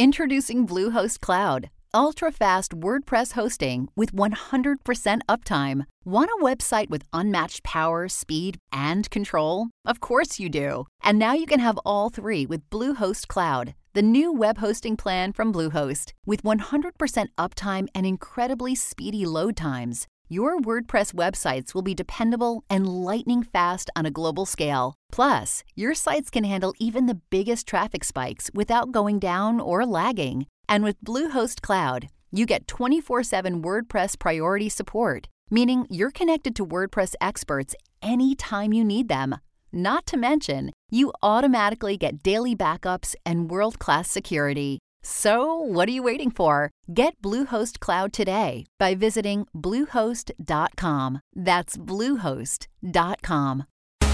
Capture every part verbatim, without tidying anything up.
Introducing Bluehost Cloud, ultra-fast WordPress hosting with one hundred percent uptime. Want a website with unmatched power, speed, and control? Of course you do. And now you can have all three with Bluehost Cloud, the new web hosting plan from Bluehost. With one hundred percent uptime and incredibly speedy load times, your WordPress websites will be dependable and lightning fast on a global scale. Plus, your sites can handle even the biggest traffic spikes without going down or lagging. And with Bluehost Cloud, you get twenty-four seven WordPress priority support, meaning you're connected to WordPress experts anytime you need them. Not to mention, you automatically get daily backups and world-class security. So, what are you waiting for? Get Bluehost Cloud today by visiting bluehost dot com. That's bluehost dot com.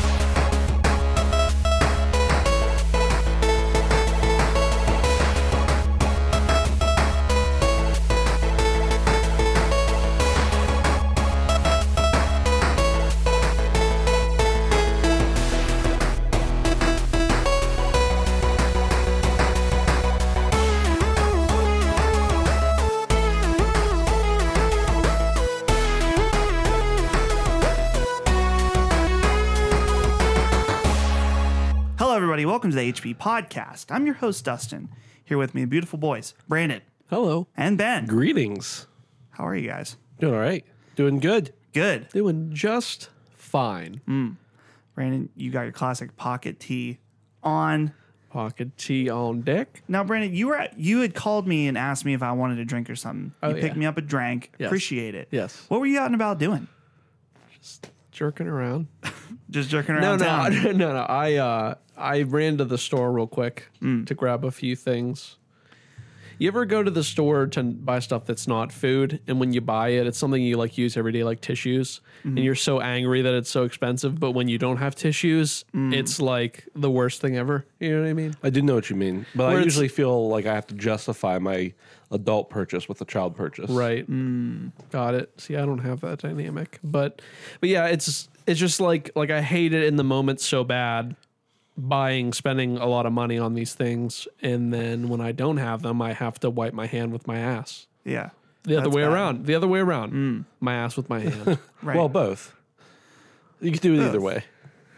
Everybody, welcome to the H P Podcast. I'm your host, Dustin. Here with me, beautiful boys, Brandon. Hello. And Ben. Greetings. How are you guys? Doing all right. Doing good. Good. Doing just fine. Mm. Brandon, you got your classic pocket tea on. Pocket tea on deck. Now, Brandon, you were at, you had called me and asked me if I wanted a drink or something. Oh, you yeah. picked me up a drink. Yes. Appreciate it. Yes. What were you out and about doing? Just jerking around. Just jerking around No, no, town? no, no, no. I uh, I ran to the store real quick Mm. to grab a few things. You ever go to the store to buy stuff that's not food, and when you buy it, it's something you like use every day, like tissues, Mm-hmm. and you're so angry that it's so expensive, but when you don't have tissues, Mm. it's like the worst thing ever. You know what I mean? I do know what you mean, but Where I it's- usually feel like I have to justify my adult purchase with a child purchase. Right. Mm. Got it. See, I don't have that dynamic, but but yeah, it's it's just like like I hate it in the moment so bad, buying, spending a lot of money on these things, and then when I don't have them, I have to wipe my hand with my ass. Yeah. The other That's way bad. around. The other way around. Mm. My ass with my hand. Right. Well, both. You can do it Both. either way.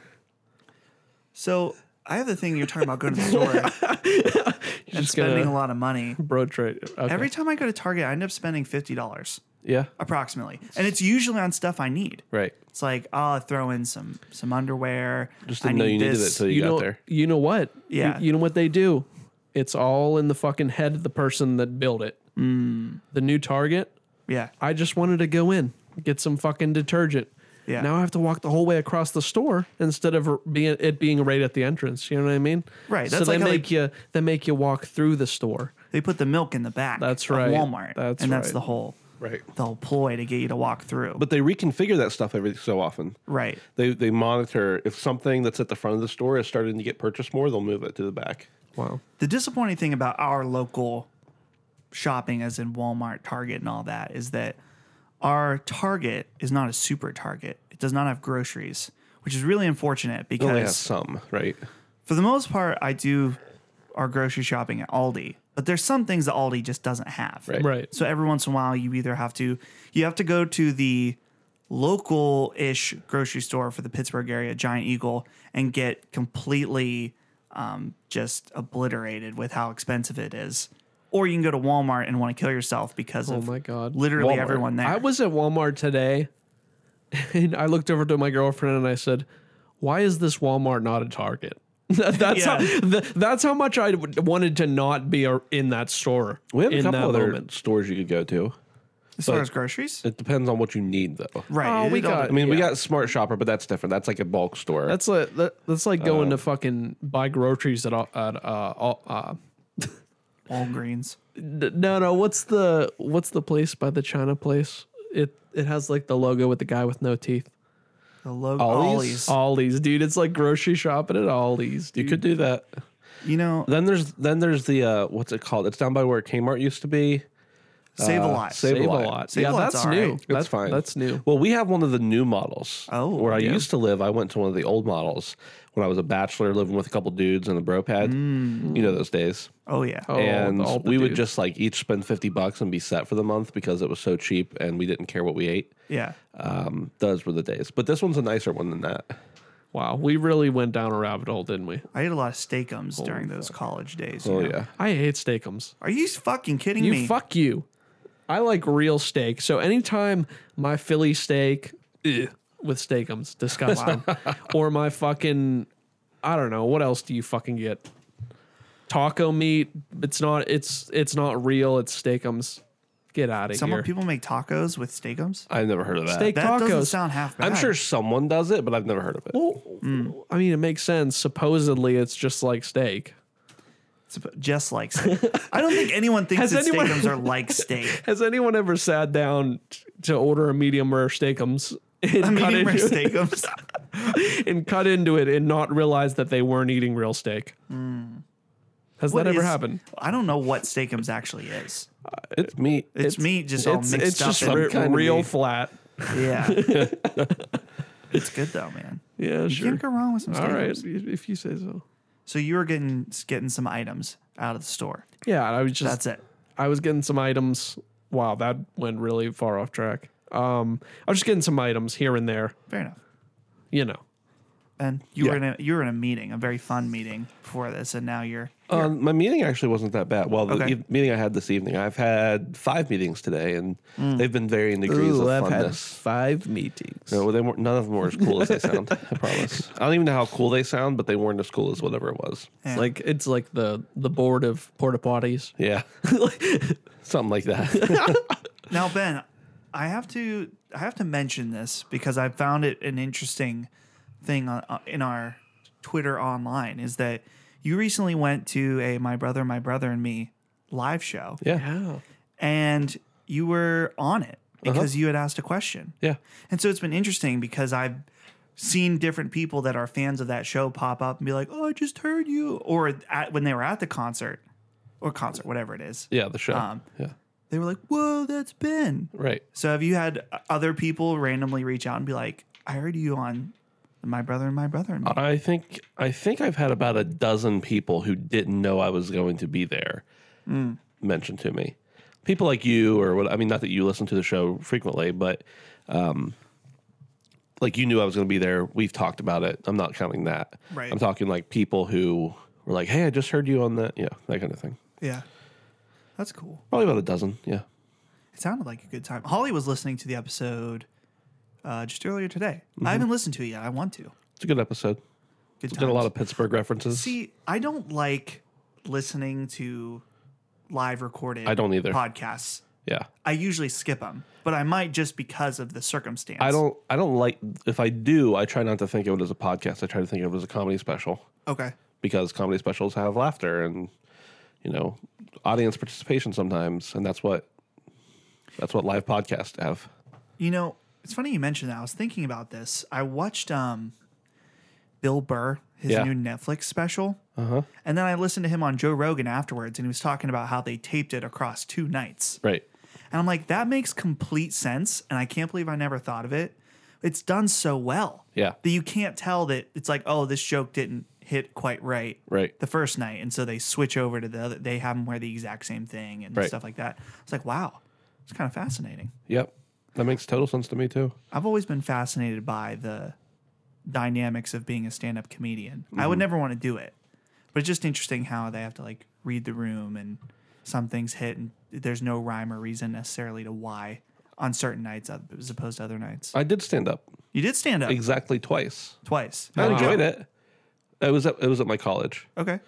So I have the thing you're talking about going to the store and just spending gonna- a lot of money. Bro trade. Okay. Every time I go to Target, I end up spending fifty dollars Yeah. approximately. And it's usually on stuff I need. Right. It's like, oh, I'll throw in some some underwear. Just I didn't know need you needed this. it till you, you got know, there. You know what? Yeah. You, you know what they do? It's all in the fucking head of the person that built it. Mm. The new Target. Yeah. I just wanted to go in, get some fucking detergent. Yeah. Now I have to walk the whole way across the store instead of being it being right at the entrance. You know what I mean? Right, So that's they like how make they- you they make you walk through the store. They put the milk in the back. That's of right. Walmart. That's and that's right. the whole Right. the whole ploy to get you to walk through. But they reconfigure that stuff every so often. right. They they monitor if something that's at the front of the store is starting to get purchased more, they'll move it to the back. Wow. The disappointing thing about our local shopping, as in Walmart, Target, and all that, is that our Target is not a super Target. It does not have groceries, which is really unfortunate It only has because some, right? for the most part, I do our grocery shopping at Aldi, but there's some things that Aldi just doesn't have. Right. Right. So every once in a while, you either have to you have to go to the local-ish grocery store for the Pittsburgh area, Giant Eagle, and get completely um, just obliterated with how expensive it is. Or you can go to Walmart and want to kill yourself because Oh of my God. literally Walmart. everyone there. I was at Walmart today and I looked over to my girlfriend and I said, "Why is this Walmart not a Target?" that's Yeah. how th- that's how much I w- wanted to not be a, in that store. We have a in couple that other moment. stores you could go to. as far but- as groceries, It depends on what you need, though. right? Oh, we it all- got- I mean, we Yeah. got Smart Shopper, but that's different. That's like a bulk store. That's like that, that's like Uh, going to fucking buy groceries at all- at uh, all- uh Walgreens. n- no no what's the what's the place by the China place? It it has like the logo with the guy with no teeth. The logo Ollie's? Ollie's. Ollie's, dude. It's like grocery shopping at Ollie's. you Dude. could do that. You know, Then there's then there's the uh, what's it called? It's down by where Kmart used to be. Save a Uh, lot. Save, Save a a lot. lot. Save a yeah, lot's that's all new. right. That's It's fine. That's new. Well, we have one of the new models. Oh, where I yeah. used to live, I went to one of the old models when I was a bachelor, living with a couple dudes in the bro pad. Mm. You know those days. Oh yeah. Oh, and all the we would dudes. just like each spend fifty bucks and be set for the month because it was so cheap and we didn't care what we ate. Yeah. Um, those were the days. But this one's a nicer one than that. Wow, we really went down a rabbit hole, didn't we? I ate a lot of Steakums during those college days. you Oh, know? yeah. I hate Steakums. Are you fucking kidding You me? fuck you. I like real steak. So anytime my Philly steak ugh, with Steakums, disgusting. Or my fucking, I don't know, what else do you fucking get? Taco meat. It's not. It's it's not real. It's Steakums. Get out of Some here. people make tacos with Steakums. I've never heard of that. Steak That doesn't tacos. sound half bad. I'm sure someone does it, but I've never heard of it. Well, I mean, it makes sense. Supposedly, it's just like steak. It's just like steak. I don't think anyone thinks Has that anyone- Steakums are like steak. Has anyone ever sat down t- to order a medium rare Steakums and, I cut mean, into it, Steakums. and cut into it and not realize that they weren't eating real steak? Has What that ever is- happened? I don't know what Steakums actually is. It's meat. It's, meat just all It's, mixed it's up. just in- re- kind of real meat. flat. yeah. It's good though, man. Yeah, You sure. can't go wrong with some All Steakums. right, if you say so. So you were getting getting some items out of the store. Yeah, I was just That's it. I was getting some items. Wow, that went really far off track. Um, I was just getting some items here and there. Fair enough. You know, And you Yeah. were in a you were in a meeting, a very fun meeting before this, and now you're Um, my meeting actually wasn't that bad. Well, the Okay. e- meeting I had this evening, I've had five meetings today, and they've been varying degrees of funness. five meetings. No, they weren't, none of them were as cool as they sound. I promise. I don't even know how cool they sound, but they weren't as cool as whatever it was. Yeah. Like it's like the the board of porta potties. Yeah, something like that. Now, Ben, I have to I have to mention this because I found it an interesting thing on, uh, in our Twitter online is that you recently went to a My Brother, My Brother and Me live show, Yeah, Yeah. and you were on it because you had asked a question. yeah. And so it's been interesting because I've seen different people that are fans of that show pop up and be like, "Oh, I just heard you," or at, when they were at the concert or concert, whatever it is, Yeah, the show. Um, yeah, they were like, "Whoa, that's Ben." right. So have you had other people randomly reach out and be like, "I heard you on My Brother and My Brother and Me"? I think I think I've had about a dozen people who didn't know I was going to be there mention to me. People like you, or what? I mean, not that you listen to the show frequently, but um, like you knew I was going to be there. We've talked about it. I'm not counting that. Right. I'm talking like people who were like, "Hey, I just heard you on that." Yeah, that kind of thing. Yeah, that's cool. Probably about a dozen. Yeah. It sounded like a good time. Holly was listening to the episode uh, just earlier today. I haven't listened to it yet. I want to. It's a good episode. Good Did a lot times. of Pittsburgh references. See, I don't like listening to live recorded I don't either. podcasts. yeah. I usually skip them, but I might just because of the circumstance. I don't I don't like if I do, I try not to think of it as a podcast. I try to think of it as a comedy special Okay. because comedy specials have laughter and you know, audience participation sometimes, and that's what that's what live podcasts have. You know, it's funny you mentioned that. I was thinking about this. I watched um, Bill Burr, his Yeah. new Netflix special. Uh-huh. And then I listened to him on Joe Rogan afterwards, and he was talking about how they taped it across two nights. Right. And I'm like, that makes complete sense. And I can't believe I never thought of it. It's done so well Yeah. that you can't tell that it's like, oh, this joke didn't hit quite right Right. the first night. And so they switch over to the other, they have them wear the exact same thing and Right. stuff like that. It's like, wow, it's kind of fascinating. Yep. That makes total sense to me too. I've always been fascinated by the dynamics of being a stand-up comedian. I would never want to do it, but it's just interesting how they have to like read the room and some things hit and there's no rhyme or reason necessarily to why on certain nights as opposed to other nights. I did stand up You did stand up exactly twice. twice. I How'd enjoyed go? it. It was at, it was at my college. Okay.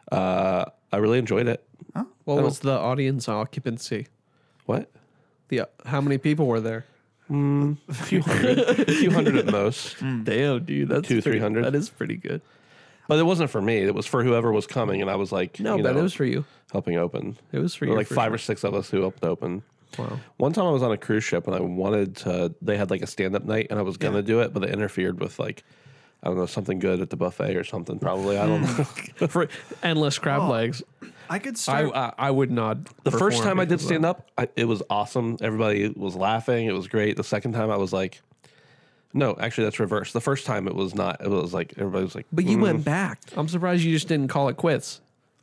Uh, I really enjoyed it. What was the audience occupancy? What? The how many people were there? A few hundred. a few hundred at most. Hmm. Damn, dude, that's Two, pretty- three hundred. That is pretty good. But it wasn't for me. It was for whoever was coming, and I was like, No, you but know, it was for you. helping open. It was for There you. were like for five sure. or six of us who helped open. Wow. One time I was on a cruise ship and I wanted to. They had like a stand up night, and I was gonna do it, but they interfered with like I don't know, something good at the buffet or something. Probably, I don't know. For endless crab Oh, legs. I could I, start. I I would not. The first perform time I did because of that. stand up, I, it was awesome. Everybody was laughing. It was great. The second time, I was like, no, actually, that's reverse. The first time, it was not. It was like everybody was like, But you "Mm, went back. I'm surprised you just didn't call it quits.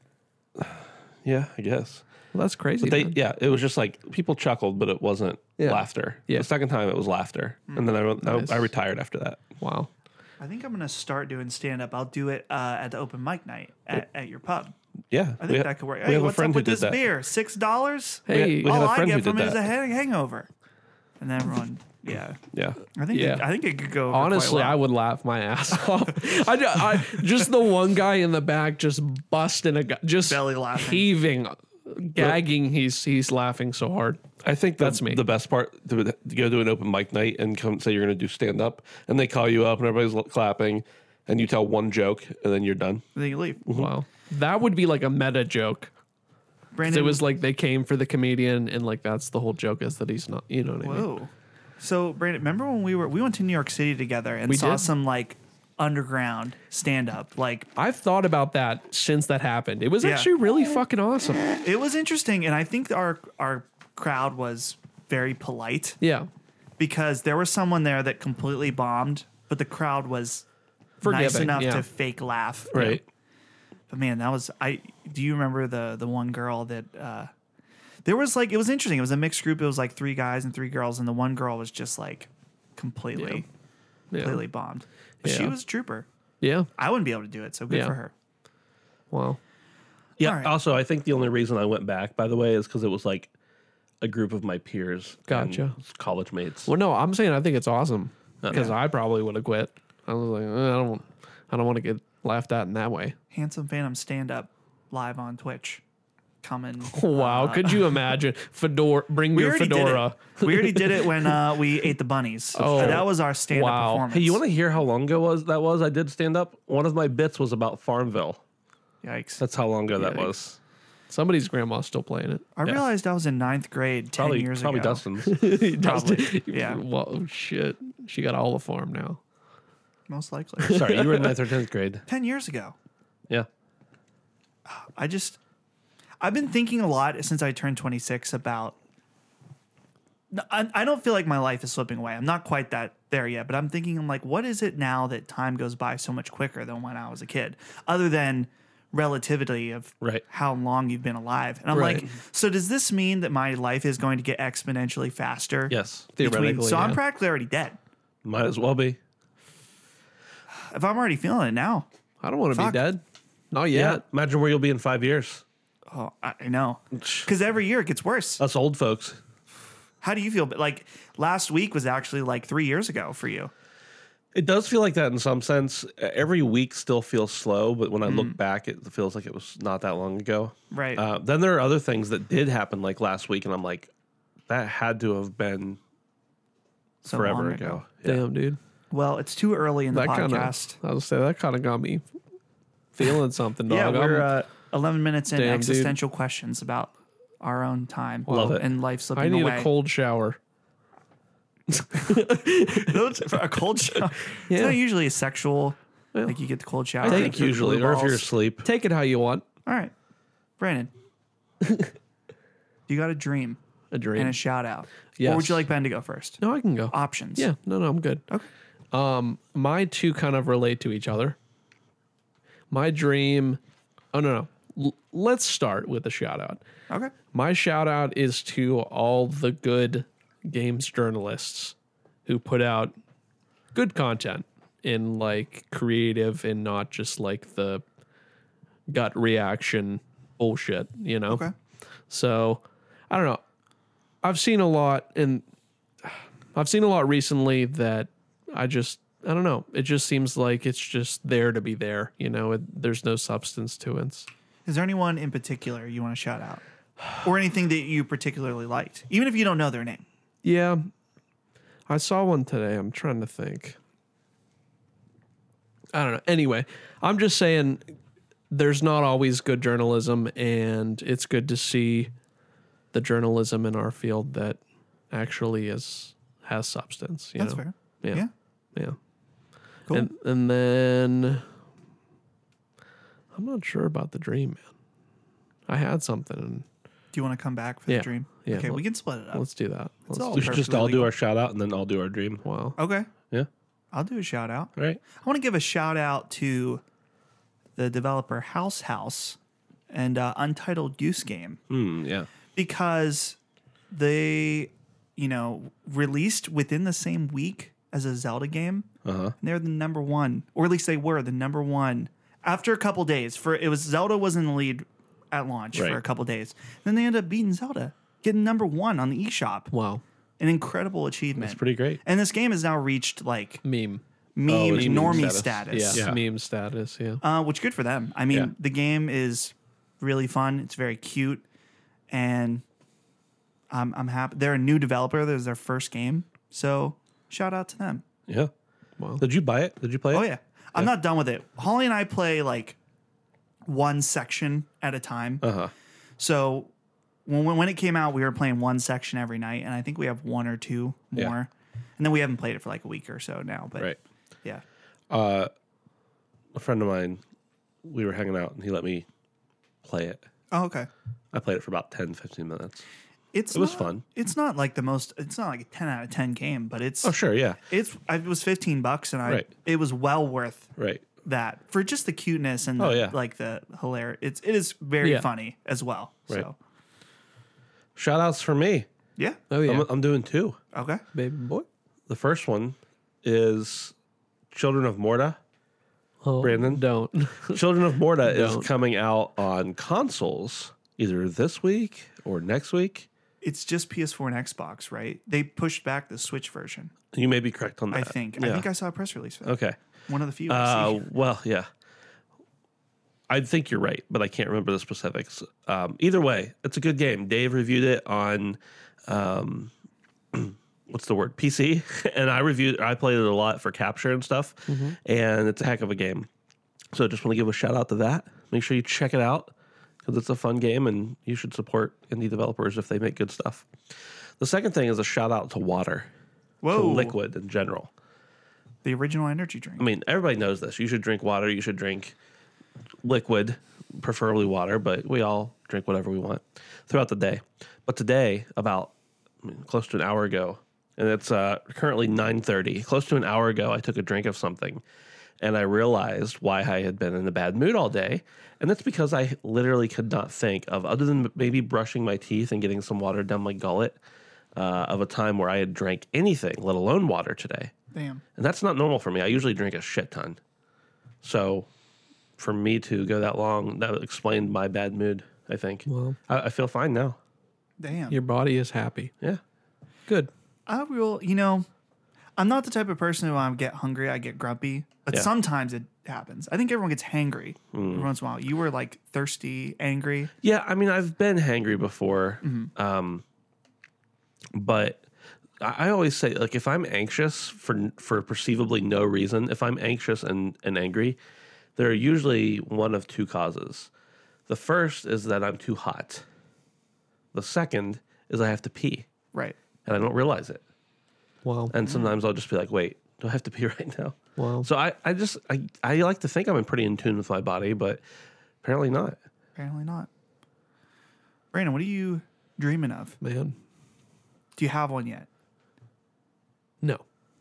yeah, I guess. Well, that's crazy. They, man. yeah, it was just like people chuckled, but it wasn't Yeah. laughter. Yeah. The second time, it was laughter, and then I, went- Nice. I I retired after that. Wow. I think I'm gonna start doing stand up. I'll do it uh, at the open mic night at, at your pub. Yeah, I think that could work. We Hey, have a what's friend up who with did this that. beer? Six dollars? Hey, we had All a I friend get who from did it is a that. hang- hangover. And then everyone, yeah. Yeah, I think Yeah. it, I think it could go. Over quite honestly, well. I would laugh my ass off. I, ju- I just the one guy in the back just busting a gu- just Belly laughing. heaving, gagging. He's he's laughing so hard. I think That's that's me. The best part to, to go to an open mic night and come say you're going to do stand up, and they call you up and everybody's l- clapping, and you tell one joke and then you're done. Then you leave. Wow, that would be like a meta joke. 'Cause Brandon, It was like they came for the comedian, and like that's the whole joke is that he's not. You know what I mean? whoa. So Brandon, remember when we were we went to New York City together and We saw did. some like underground stand up. Like I've thought about that since that happened. It was Yeah. actually really fucking awesome. it was interesting, and I think our our crowd was very polite Yeah, because there was someone there that completely bombed, but the crowd was nice Forgiving, enough yeah. to fake laugh. Right. But man, that was I. Do you remember the the one girl that? uh There was like it was interesting. It was a mixed group. It was like three guys and three girls, and the one girl was just like completely, yeah, completely bombed. But she Yeah. was a trooper. yeah. I wouldn't be able to do it, so good Yeah. for her. Wow. Yeah. All right. Also, I think the only reason I went back, by the way, is because it was like a group of my peers, and Gotcha. college mates. Well, no, I'm saying I think it's awesome because Yeah. I probably would have quit. I was like, eh, I don't, I don't want to get laughed at in that way. Handsome Phantom stand up live on Twitch. Coming. Wow, could you imagine fedora? Bring We your already fedora. did it. We already did it when uh, we ate the bunnies. Oh. Uh, that was our stand up Wow. performance. Hey, you want to hear how long ago was that was? I did stand up. One of my bits was about Farmville. Yikes! That's how long ago that Yikes. was. Somebody's grandma's still playing it. I yeah. realized I was in ninth grade ten Probably, years probably ago. Dustin's. Probably, yeah. Well, oh, shit. She got all the farm now. Most likely. Sorry, you were in ninth or tenth grade. ten years ago. Yeah. I just, I've been thinking a lot since I turned twenty-six about. I, I don't feel like my life is slipping away. I'm not quite that there yet, but I'm thinking, I'm like, what is it now that time goes by so much quicker than when I was a kid? Other than relativity of Right. how long you've been alive. And I'm Right. like, so does this mean that my life is going to get exponentially faster? Yes. between- Theoretically, so I'm yeah. practically already dead. Might as well be. If I'm already feeling it now, I don't want to be Fuck. dead. Not Yeah. yet. Imagine where you'll be in five years. oh, I I know. Because every year it gets worse. Us old folks. How do you feel? Like last week was actually like three years ago for you. It does feel like that in some sense. Every week still feels slow, but when I look back, it feels like it was not that long ago. Right. Uh, then there are other things that did happen like last week, and I'm like, that had to have been So forever long ago. Yeah. Damn, dude. Well, it's too early in the That kind podcast. of, I was say that kind of got me feeling something, dog. yeah, I'm- we're uh, eleven minutes in. Damn, dude. Existential questions about our own time Love it. and life slipping I need away. a cold shower. Those- a cold shower. Yeah. It's not usually a sexual. Like you get the cold shower. I think your usually, blue or if you're balls. asleep. Take it how you want. All right, Brandon. You got a dream A dream. and a shout out. Or Yes. would you like Ben to go first? no, I can go. Options. Yeah, no, no, I'm good. Okay. Um, my two kind of relate to each other. My dream. Oh no, no. L- let's start with a shout out. Okay. My shout out is to all the good games journalists who put out good content in like creative and not just like the gut reaction bullshit, you know? Okay. So I don't know. I've seen a lot and I've seen a lot recently that I just, I don't know. It just seems like it's just there to be there, you know? It, there's no substance to it. Is there anyone in particular you want to shout out, or anything that you particularly liked, even if you don't know their name? Yeah. I saw one today. I'm trying to think. I don't know. Anyway, I'm just saying there's not always good journalism, and it's good to see the journalism in our field that actually is has substance. You That's know? fair. Yeah. Yeah. Yeah. Cool. And and then I'm not sure about the dream, man. I had something. And Do you want to come back for Yeah. the dream? Yeah, Okay, let- we can split it up. let's do that. Let's all We should just perfectly all do legal. our shout out and then I'll do our dream. Wow. Okay. Yeah. I'll do a shout out. All right. I want to give a shout out to the developer House House and uh, Untitled Goose Game Hmm. Yeah. because they, you know, released within the same week as a Zelda game. Uh huh. And they're the number one, or at least they were the number one after a couple days. For it was Zelda was in the lead at launch Right. for a couple days. Then they ended up beating Zelda, getting number one on the eShop. Wow. An incredible achievement. It's pretty great. And this game has now reached like Meme. meme Oh, it's meme normie status. status. Yeah. Yeah. Meme status. Yeah. Uh, which good for them. I mean, Yeah. the game is really fun. It's very cute, and I'm I'm happy. They're a new developer. This is their first game, so shout out to them. Yeah. Wow. Did you buy it? Did you play it? Oh yeah, I'm not done with it. Holly and I play like one section at a time. Uh huh. So when when it came out, we were playing one section every night, and I think we have one or two Yeah. more. And then we haven't played it for like a week or so now. But Right. yeah, Uh, a friend of mine, we were hanging out and he let me play it. oh okay. I played it for about ten, fifteen minutes. It's It was not- fun. It's not like the most. It's not like a ten out of ten game, but it's Oh, sure. Yeah. it's. I- It was fifteen bucks, and I Right. it was well worth Right. that for just the cuteness and the, Oh, yeah. like the hilarious. It's it is very Yeah. funny as well. Right. So Shout outs for me. yeah, Oh yeah. I'm, I'm doing two. okay. Baby boy. The first one is Children of Morta. Oh, Brandon? Don't. Children of Morta Don't. is coming out on consoles either this week or next week. It's just P S four and Xbox, right? They pushed back the Switch version. You may be correct on that. I think. Yeah. I think I saw a press release for that. Okay. One of the few. I've Uh, seen. well, yeah. I think you're right, but I can't remember the specifics. Um, either way, it's a good game. Dave reviewed it on, um, what's the word, P C, and I reviewed. I played it a lot for capture and stuff, and it's a heck of a game. So I just want to give a shout out to that. Make sure you check it out because it's a fun game, and you should support indie developers if they make good stuff. The second thing is a shout out to water, to Whoa, liquid in general. the original energy drink. I mean, everybody knows this. You should drink water. You should drink liquid, preferably water, but we all drink whatever we want throughout the day. But today, about I mean, close to an hour ago, and it's uh, currently nine thirty, close to an hour ago, I took a drink of something, and I realized why I had been in a bad mood all day. And that's because I literally could not think of, other than maybe brushing my teeth and getting some water down my gullet, uh, of a time where I had drank anything, let alone water today. Damn. And that's not normal for me. I usually drink a shit ton. So for me to go that long, that explained my bad mood, I think. Well, I, I feel fine now. Damn. your body is happy. Yeah. Good. I will, you know, I'm not the type of person who I get hungry, I get grumpy, but Yeah. sometimes it happens. I think everyone gets hangry every once in a while. You were like thirsty, angry. Yeah, I mean, I've been hangry before. Um, but I, I always say, like, if I'm anxious for for perceivably no reason, if I'm anxious and, and angry, there are usually one of two causes. The first is that I'm too hot. The second is I have to pee, Right. and I don't realize it. Wow. And sometimes I'll just be like, wait, do I have to pee right now? Wow. So I, I just, I, I like to think I'm in pretty in tune with my body, but apparently not. Apparently not. Brandon, what are you dreaming of? Man. Do you have one yet? No.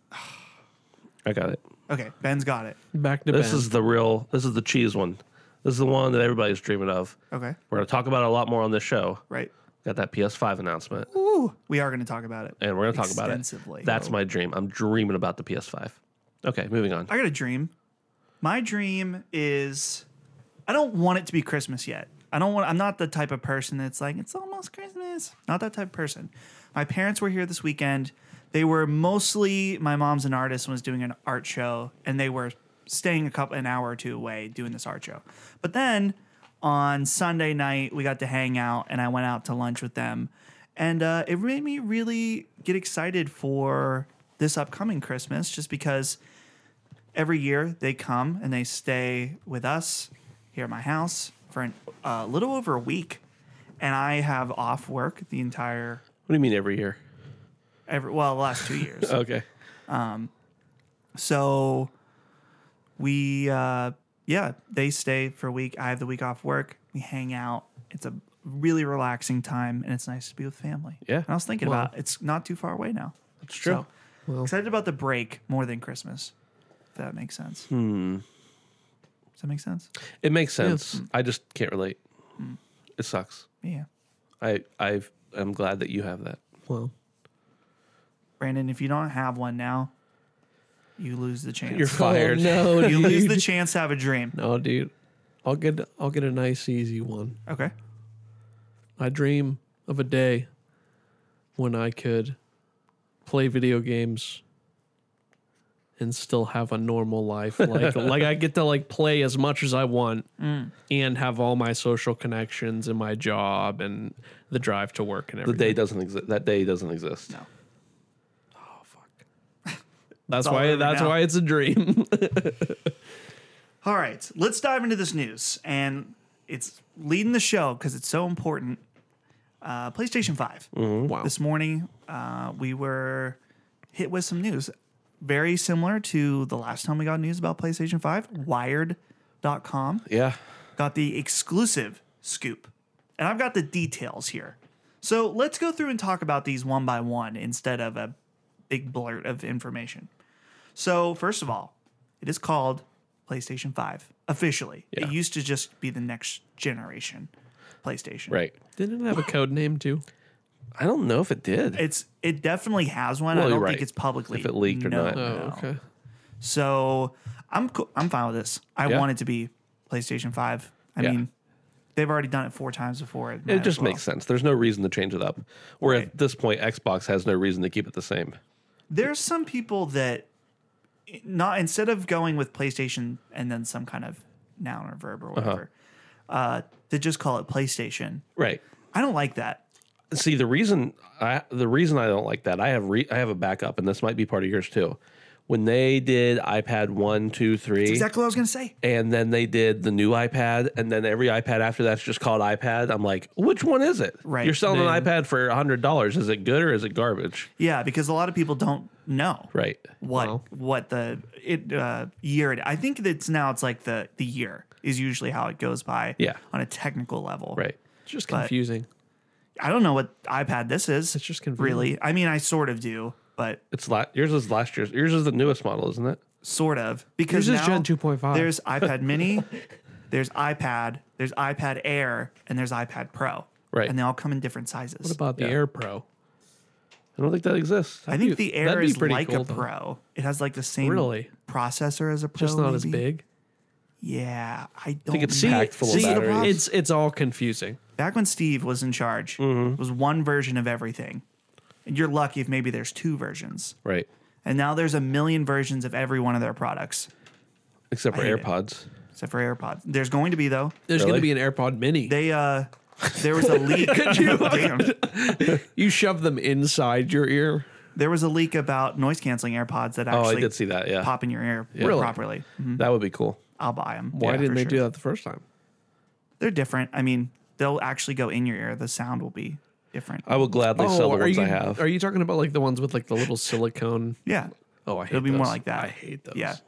I got it. Okay, Ben's got it. Back to This Ben. is the real, this is the cheese one. This is the one that everybody's dreaming of. Okay, We're going to talk about it a lot more on this show. right. Got that P S five announcement, Ooh, we are going to talk about it. and we're going to talk about it. Extensively. That's my dream. I'm dreaming about the P S five. Okay, moving on. I got a dream. My dream is I don't want it to be Christmas yet. I don't want I'm not the type of person that's like, it's almost Christmas. Not that type of person. My parents were here this weekend. They were mostly my mom's an artist and was doing an art show, and they were staying a couple an hour or two away doing this art show. But then on Sunday night, we got to hang out, and I went out to lunch with them. And uh, it made me really get excited for this upcoming Christmas just because every year they come and they stay with us here at my house for a uh, little over a week. And I have off work the entire, What do you mean every year? every well, the last two years. Okay. So we, uh, yeah, they stay for a week. I have the week off work. We hang out. It's a really relaxing time, and it's nice to be with family. Yeah. And I was thinking Well, about it's not too far away now. That's true. So, Well. excited about the break more than Christmas. If that makes sense. Hmm. Does that make sense? It makes sense. I just can't relate. It sucks. Yeah. I I've I'm glad that you have that. Well, Brandon, if you don't have one now, you lose the chance. You're fired. Oh, no, you dude. lose the chance to have a dream. No, dude. I'll get I'll get a nice easy one. Okay. I dream of a day when I could play video games and still have a normal life. Like like I get to like play as much as I want and have all my social connections and my job and the drive to work and The everything. day doesn't exist. That day doesn't exist. No. That's all why over that's now. why it's a dream. All right, let's dive into this news, and it's leading the show because it's so important. Uh, PlayStation five. Wow. This morning, uh, we were hit with some news very similar to the last time we got news about PlayStation five. Wired dot com Yeah. got the exclusive scoop, and I've got the details here. So let's go through and talk about these one by one instead of a big blurt of information. So first of all, it is called PlayStation five officially. Yeah. It used to just be the next generation PlayStation. Right. Didn't it have a code name too? I don't know if it did. It's it definitely has one. Well, I you're don't right. think it's publicly If it leaked or known. not. Oh, okay. So I'm co- I'm fine with this. I Yeah. want it to be PlayStation five. I Yeah. mean, they've already done it four times before. It might as just well. makes sense. There's no reason to change it up. Where Right. at this point, Xbox has no reason to keep it the same. There's some people that not instead of going with PlayStation and then some kind of noun or verb or Uh-huh. whatever, uh they just call it PlayStation. Right. I don't like that. See, the reason I the reason I don't like that, I have re, I have a backup, and this might be part of yours too. When they did iPad one, two, three, Exactly what I was gonna say. and then they did the new iPad, and then every iPad after that's just called iPad. I'm like, which one is it? Right. You're selling Man. an iPad for a hundred dollars. Is it good or is it garbage? Yeah, because a lot of people don't know Right. what Well. what the it uh, year. It, I think it's now it's like the the year is usually how it goes by. Yeah. on a technical level. Right. It's just But- confusing. I don't know what iPad this is. It's just confusing. really. I mean, I sort of do, but It's la- yours is last year's. Yours is the newest model, isn't it? sort of because Yours is now Gen two point five. There's iPad Mini, there's iPad, there's iPad Air, and there's iPad Pro. Right. and they all come in different sizes. What about the Yeah. Air Pro? I don't think that exists. I think be- the Air that'd be is pretty like cool, a though. Pro. It has like the same Really? processor as a Pro. Just not as maybe. big. Yeah, I don't think it's know. packed full of See, the batteries. problem- It's it's all confusing. Back when Steve was in charge, Mm-hmm. it was one version of everything. And you're lucky if maybe there's two versions. Right. And now there's a million versions of every one of their products, Except for I hate it. AirPods. except for AirPods. There's going to be though. There's Really? going to be an AirPod Mini. They uh, there was a leak. Damn. you shove them inside your ear. There was a leak about noise canceling AirPods that Oh, I actually did see that. Yeah. pop in your ear Really? properly. Mhm. That would be cool. I'll buy them. Why didn't they do that the first time? They're different. I mean, they'll actually go in your ear. The sound will be different. I will gladly sell the are ones you I have. are you talking about like the ones with like the little silicone? Yeah. Oh, I hate It'll be more those. like that. I hate those. Yeah.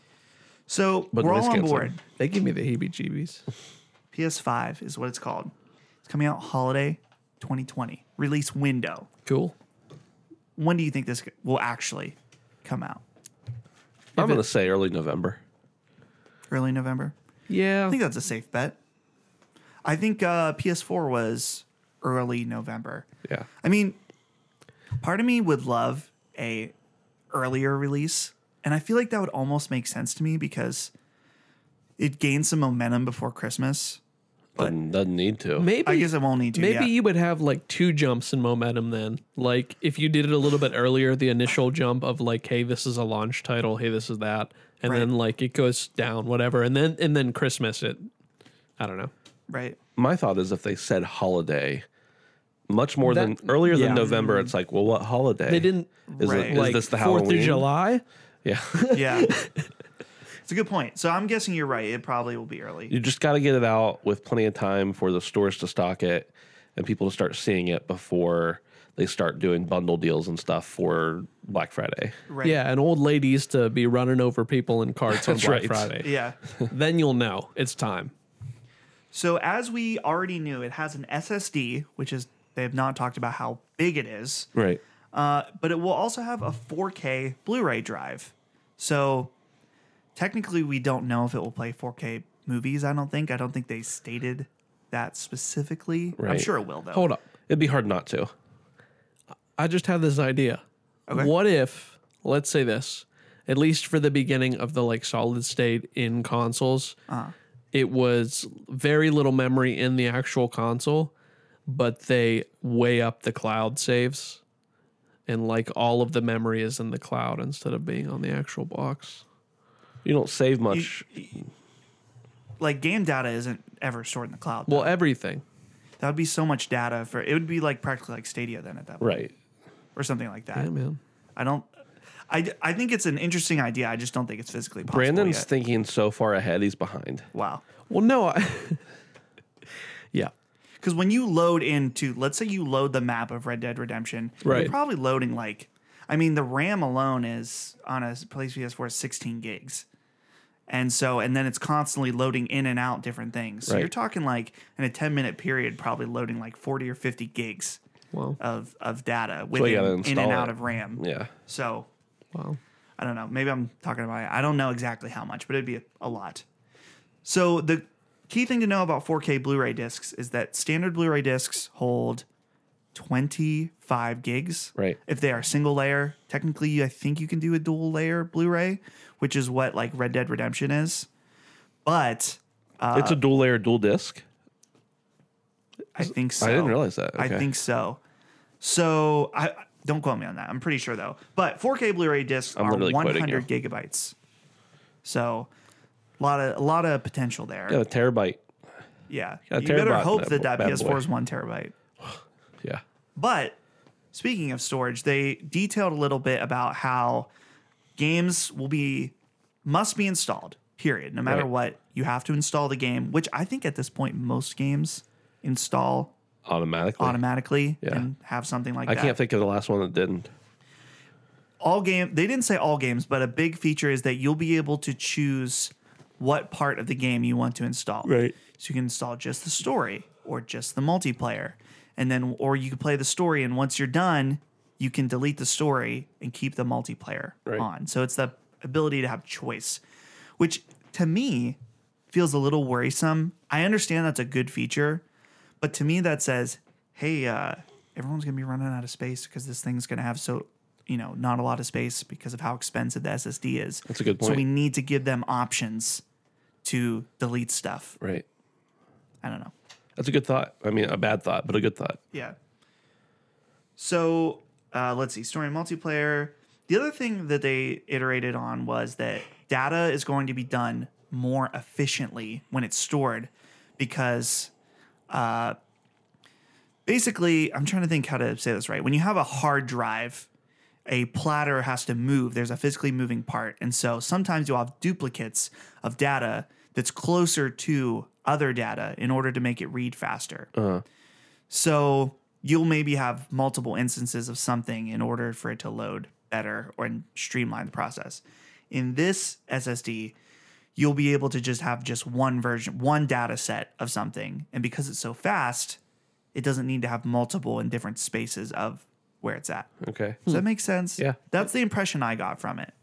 So But we're noise all on canceling. board. They give me the heebie-jeebies. P S five is what it's called. It's coming out holiday twenty twenty. Release window. Cool. When do you think this will actually come out? I'm If going it- to say early November. Early November? Yeah. I think that's a safe bet. I think uh, P S four was early November. Yeah. I mean, part of me would love a earlier release, and I feel like that would almost make sense to me because it gains some momentum before Christmas. Doesn't, doesn't need to. Maybe I guess it won't need to. Maybe yeah. you would have like two jumps in momentum then. Like if you did it a little bit earlier, the initial jump of like, hey, this is a launch title, hey, this is that. And Right. then like it goes down, whatever. And then and then Christmas it I don't know. right. My thought is if they said holiday, much more That- than earlier yeah. than November, it's like, well, what holiday? They didn't Is, Right. it, is like this the Fourth Halloween? of July. Yeah. Yeah. It's a good point. So I'm guessing you're right. It probably will be early. You just got to get it out with plenty of time for the stores to stock it and people to start seeing it before they start doing bundle deals and stuff for Black Friday. Right. Yeah, an old lady used to be running over people in carts on That's Black right. Friday. Yeah. Then you'll know it's time. So as we already knew, it has an S S D, which is they have not talked about how big it is. Right. Uh, but it will also have a four K Blu-ray drive. So technically, we don't know if it will play four K movies. I don't think. I don't think they stated that specifically. I'm Right. sure it will, though. Hold up. It'd be hard not to. I just have this idea. Okay. What if, let's say this, at least for the beginning of the like solid state in consoles, Uh-huh. it was very little memory in the actual console, but they weigh up the cloud saves, and like all of the memory is in the cloud instead of being on the actual box. You don't save much. Like game data isn't ever stored in the cloud. Well, though. everything. That would be so much data for it would be like practically like Stadia then at that point, Right. or something like that. Yeah, man. I don't. I, I think it's an interesting idea. I just don't think it's physically possible Brandon's yet. thinking so far ahead, he's behind. Wow. Well, no. I yeah. Because when you load into, let's say you load the map of Red Dead Redemption, Right. you're probably loading like, I mean, the RAM alone is on a place P S four is sixteen gigs. And so, and then it's constantly loading in and out different things. So Right. you're talking like in a ten minute period, probably loading like forty or fifty gigs Wow. of, of data you within, gotta in and install out it. of RAM. Yeah. So Wow. I don't know. Maybe I'm talking about, I don't know exactly how much, but it'd be a, a lot. So the key thing to know about four K Blu-ray discs is that standard Blu-ray discs hold twenty-five gigs. Right. If they are single layer, technically I think you can do a dual layer Blu-ray, which is what like Red Dead Redemption is. But uh, It's a dual layer, dual disc. I think so. I didn't realize that. I Okay. think so. So I don't quote me on that. I'm pretty sure though. But four K Blu-ray discs I'm are literally quoting one hundred gigabytes. So a lot of a lot of potential there. Yeah, a terabyte. Yeah. Got a You better terabyte in hope that that that bad P S four boy. is one terabyte. Yeah. But speaking of storage, they detailed a little bit about how games will be must be installed. Period. No matter Right. what, you have to install the game, which I think at this point most games install Automatically. automatically Yeah. and have something like I that. can't think of the last one that didn't. all game they didn't say all games, but a big feature is that you'll be able to choose what part of the game you want to install. Right. So you can install just the story or just the multiplayer. And then or you can play the story and once you're done, you can delete the story and keep the multiplayer Right. on. So it's the ability to have choice, which to me feels a little worrisome. I understand that's a good feature, but to me that says, hey, uh, everyone's gonna be running out of space because this thing's gonna have so you know, not a lot of space because of how expensive the S S D is. That's a good So point. we need to give them options to delete stuff. Right. I don't know. That's a good thought. I mean, a bad thought, but a good thought. Yeah. So uh, let's see, story and multiplayer. The other thing that they iterated on was that data is going to be done more efficiently when it's stored because uh, basically, I'm trying to think how to say this right. When you have a hard drive, a platter has to move. There's a physically moving part. And so sometimes you'll have duplicates of data that's closer to other data in order to make it read faster. Uh-huh. So you'll maybe have multiple instances of something in order for it to load better or and streamline the process. In this S S D, you'll be able to just have just one version, one data set of something. And because it's so fast, it doesn't need to have multiple in different spaces of where it's at. Okay. Does that make sense? Yeah. That's the impression I got from it.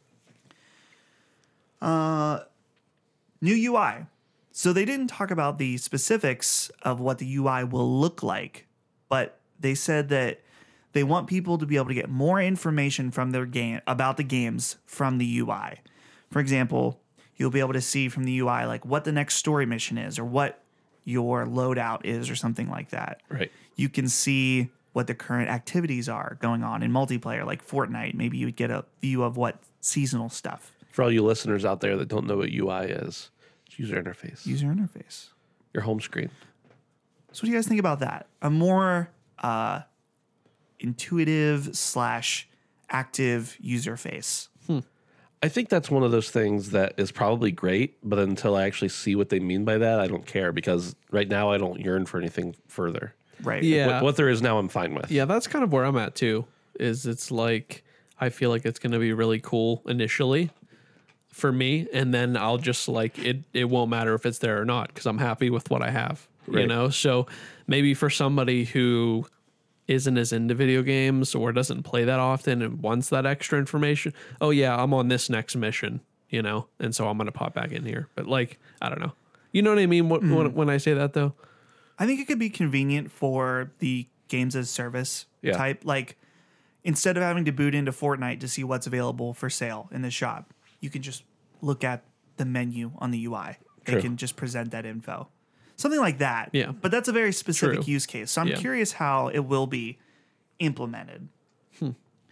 Uh, new U I. So they didn't talk about the specifics of what the U I will look like, but they said that they want people to be able to get more information from their game about the games from the U I. For example, you'll be able to see from the U I like what the next story mission is or what your loadout is or something like that. Right. You can see what the current activities are going on in multiplayer, like Fortnite. Maybe you would get a view of what seasonal stuff. For all you listeners out there that don't know what U I is, it's user interface. User interface. Your home screen. So what do you guys think about that? A more uh, intuitive slash active user face. I think that's one of those things that is probably great, but until I actually see what they mean by that, I don't care because right now I don't yearn for anything further. Right. Yeah. What, what there is now, I'm fine with. Yeah, that's kind of where I'm at too. Is it's like I feel like it's going to be really cool initially for me, and then I'll just like it it won't matter if it's there or not because I'm happy with what I have, you Right. know. So maybe for somebody who isn't as into video games or doesn't play that often and wants that extra information, oh yeah, I'm on this next mission, you know, and so I'm going to pop back in here. But like, I don't know. You know what I mean what, Mm. when, when I say that though? I think it could be convenient for the games as service Yeah. type. Like, instead of having to boot into Fortnite to see what's available for sale in the shop, you can just look at the menu on the U I. They True. can just present that info. Something like that. Yeah. But that's a very specific True. use case. So I'm Yeah. curious how it will be implemented. Hmm.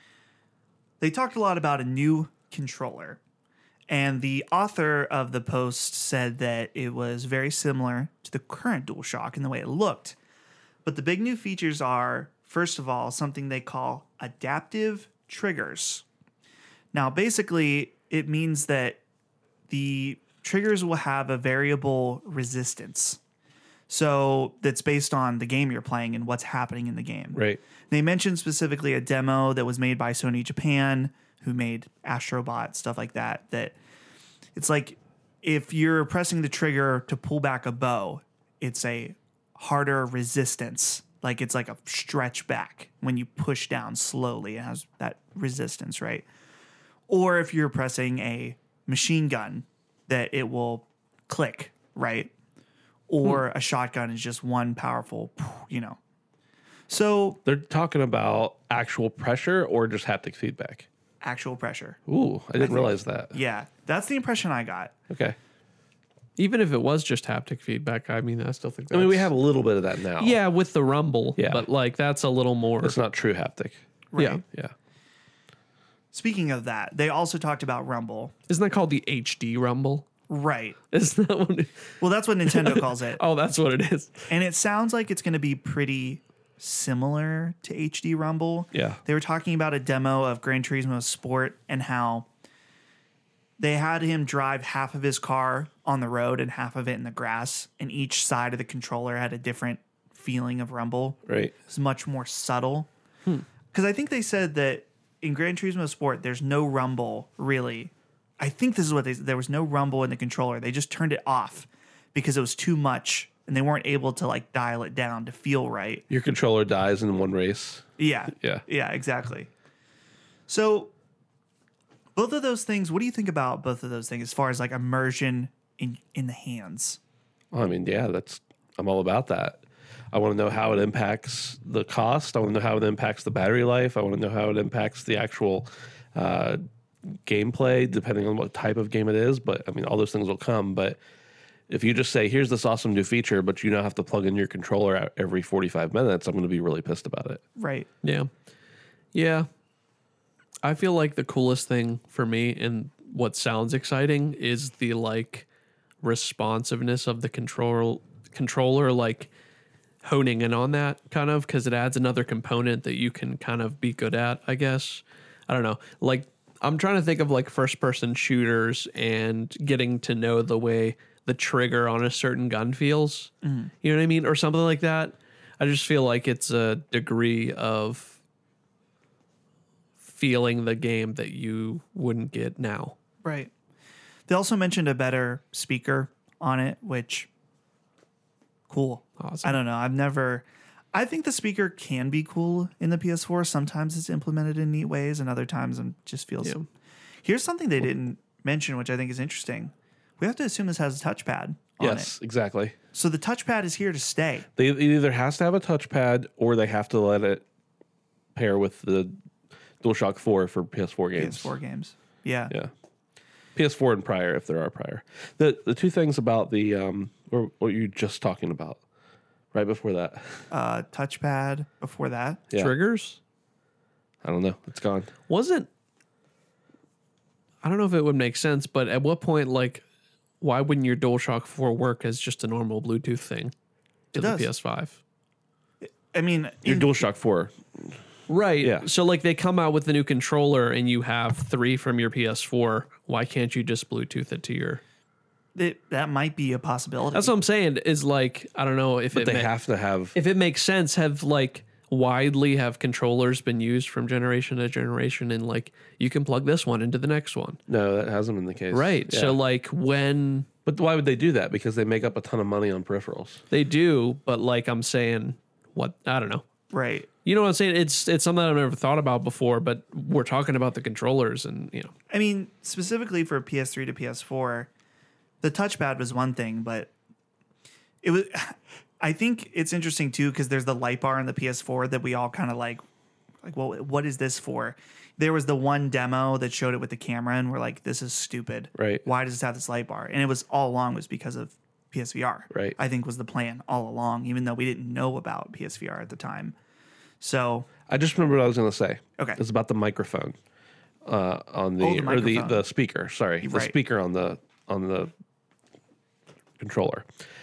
They talked a lot about a new controller. And the author of the post said that it was very similar to the current DualShock in the way it looked. But the big new features are, first of all, something they call adaptive triggers. Now, basically, it means that the triggers will have a variable resistance. So that's based on the game you're playing and what's happening in the game. Right. They mentioned specifically a demo that was made by Sony Japan, who made Astrobot, stuff like that, that it's like if you're pressing the trigger to pull back a bow, it's a harder resistance. Like it's like a stretch back when you push down slowly. It has that resistance, right? Or if you're pressing a machine gun, that it will click, right? Or a shotgun is just one powerful, you know. So They're talking about actual pressure or just haptic feedback. actual pressure. Ooh, I didn't realize that. Yeah, that's the impression I got. Okay. Even if it was just haptic feedback, I mean, I still think that's... I mean, we have a little bit of that now. Yeah, with the rumble. Yeah. But like, that's a little more... It's not true haptic. Right. Yeah. Yeah. Speaking of that, they also talked about Rumble. Isn't that called the H D rumble? Right. Isn't that what it... Well, that's what Nintendo calls it. Oh, that's what it is. And it sounds like it's going to be pretty similar to H D Rumble. Yeah. They were talking about a demo of Gran Turismo Sport and how they had him drive half of his car on the road and half of it in the grass, and each side of the controller had a different feeling of rumble. Right. It's much more subtle. Because I think they said that in Gran Turismo Sport, there's no rumble really. I think this is what they said. There was no rumble in the controller. They just turned it off because it was too much and they weren't able to like dial it down to feel right. Your controller dies in one race. Yeah. Yeah. Yeah, exactly. So both of those things, what do you think about both of those things as far as like immersion in, in the hands? Well, I mean, yeah, that's I'm all about that. I want to know how it impacts the cost. I want to know how it impacts the battery life. I want to know how it impacts the actual uh, gameplay, depending on what type of game it is. But I mean, all those things will come. But if you just say, here's this awesome new feature, but you now have to plug in your controller out every forty-five minutes, I'm going to be really pissed about it. Right. Yeah. Yeah. I feel like the coolest thing for me and what sounds exciting is the like responsiveness of the control controller, like honing in on that kind of, because it adds another component that you can kind of be good at, I guess. I don't know. Like I'm trying to think of like first person shooters and getting to know the way the trigger on a certain gun feels. Mm. You know what I mean? Or something like that. I just feel like it's a degree of feeling the game that you wouldn't get now. Right. They also mentioned a better speaker on it, which cool. Awesome. I don't know. I've never I think the speaker can be cool in the P S four. Sometimes it's implemented in neat ways and other times it just feels. Yeah. Here's something they didn't mention, which I think is interesting. We have to assume this has a touchpad on Yes, it. exactly. So the touchpad is here to stay. They it either has to have a touchpad or they have to let it pair with the DualShock four for P S four games. P S four games. Yeah. Yeah. P S four and prior, if there are prior. The the two things about the um, or what you were just talking about, right before that. Uh, touchpad before that. Yeah. Triggers? I don't know. It's gone. Wasn't I don't know if it would make sense, but at what point, like, why wouldn't your DualShock four work as just a normal Bluetooth thing to It the does. P S five? I mean, Your in- DualShock four. Right. Yeah. So like they come out with the new controller and you have three from your P S four. Why can't you just Bluetooth it to your? it, that might be a possibility. That's what I'm saying. Is like I don't know if But it they ma- have to have. if it makes sense. Have like widely have controllers been used from generation to generation, and like you can plug this one into the next one. No, that hasn't been the case. Right. Yeah. So like when But why would they do that? Because they make up a ton of money on peripherals. they do, but like I'm saying, what I don't know. Right. You know what I'm saying? It's it's something I've never thought about before, but we're talking about the controllers, and you know, I mean, specifically for P S three to P S four, the touchpad was one thing, but it was. I think it's interesting too because there's the light bar in the P S four that we all kind of like, like, well, what is this for? There was the one demo that showed it with the camera, and we're like, this is stupid. Right. Why does it have this light bar? And it was all along was because of P S V R. Right. I think was the plan all along, even though we didn't know about P S V R at the time. So I just remember what I was going to say. Okay. It's about the microphone uh, on the, Oh, the or the, microphone. the speaker. Sorry, the Right. speaker on the on the controller.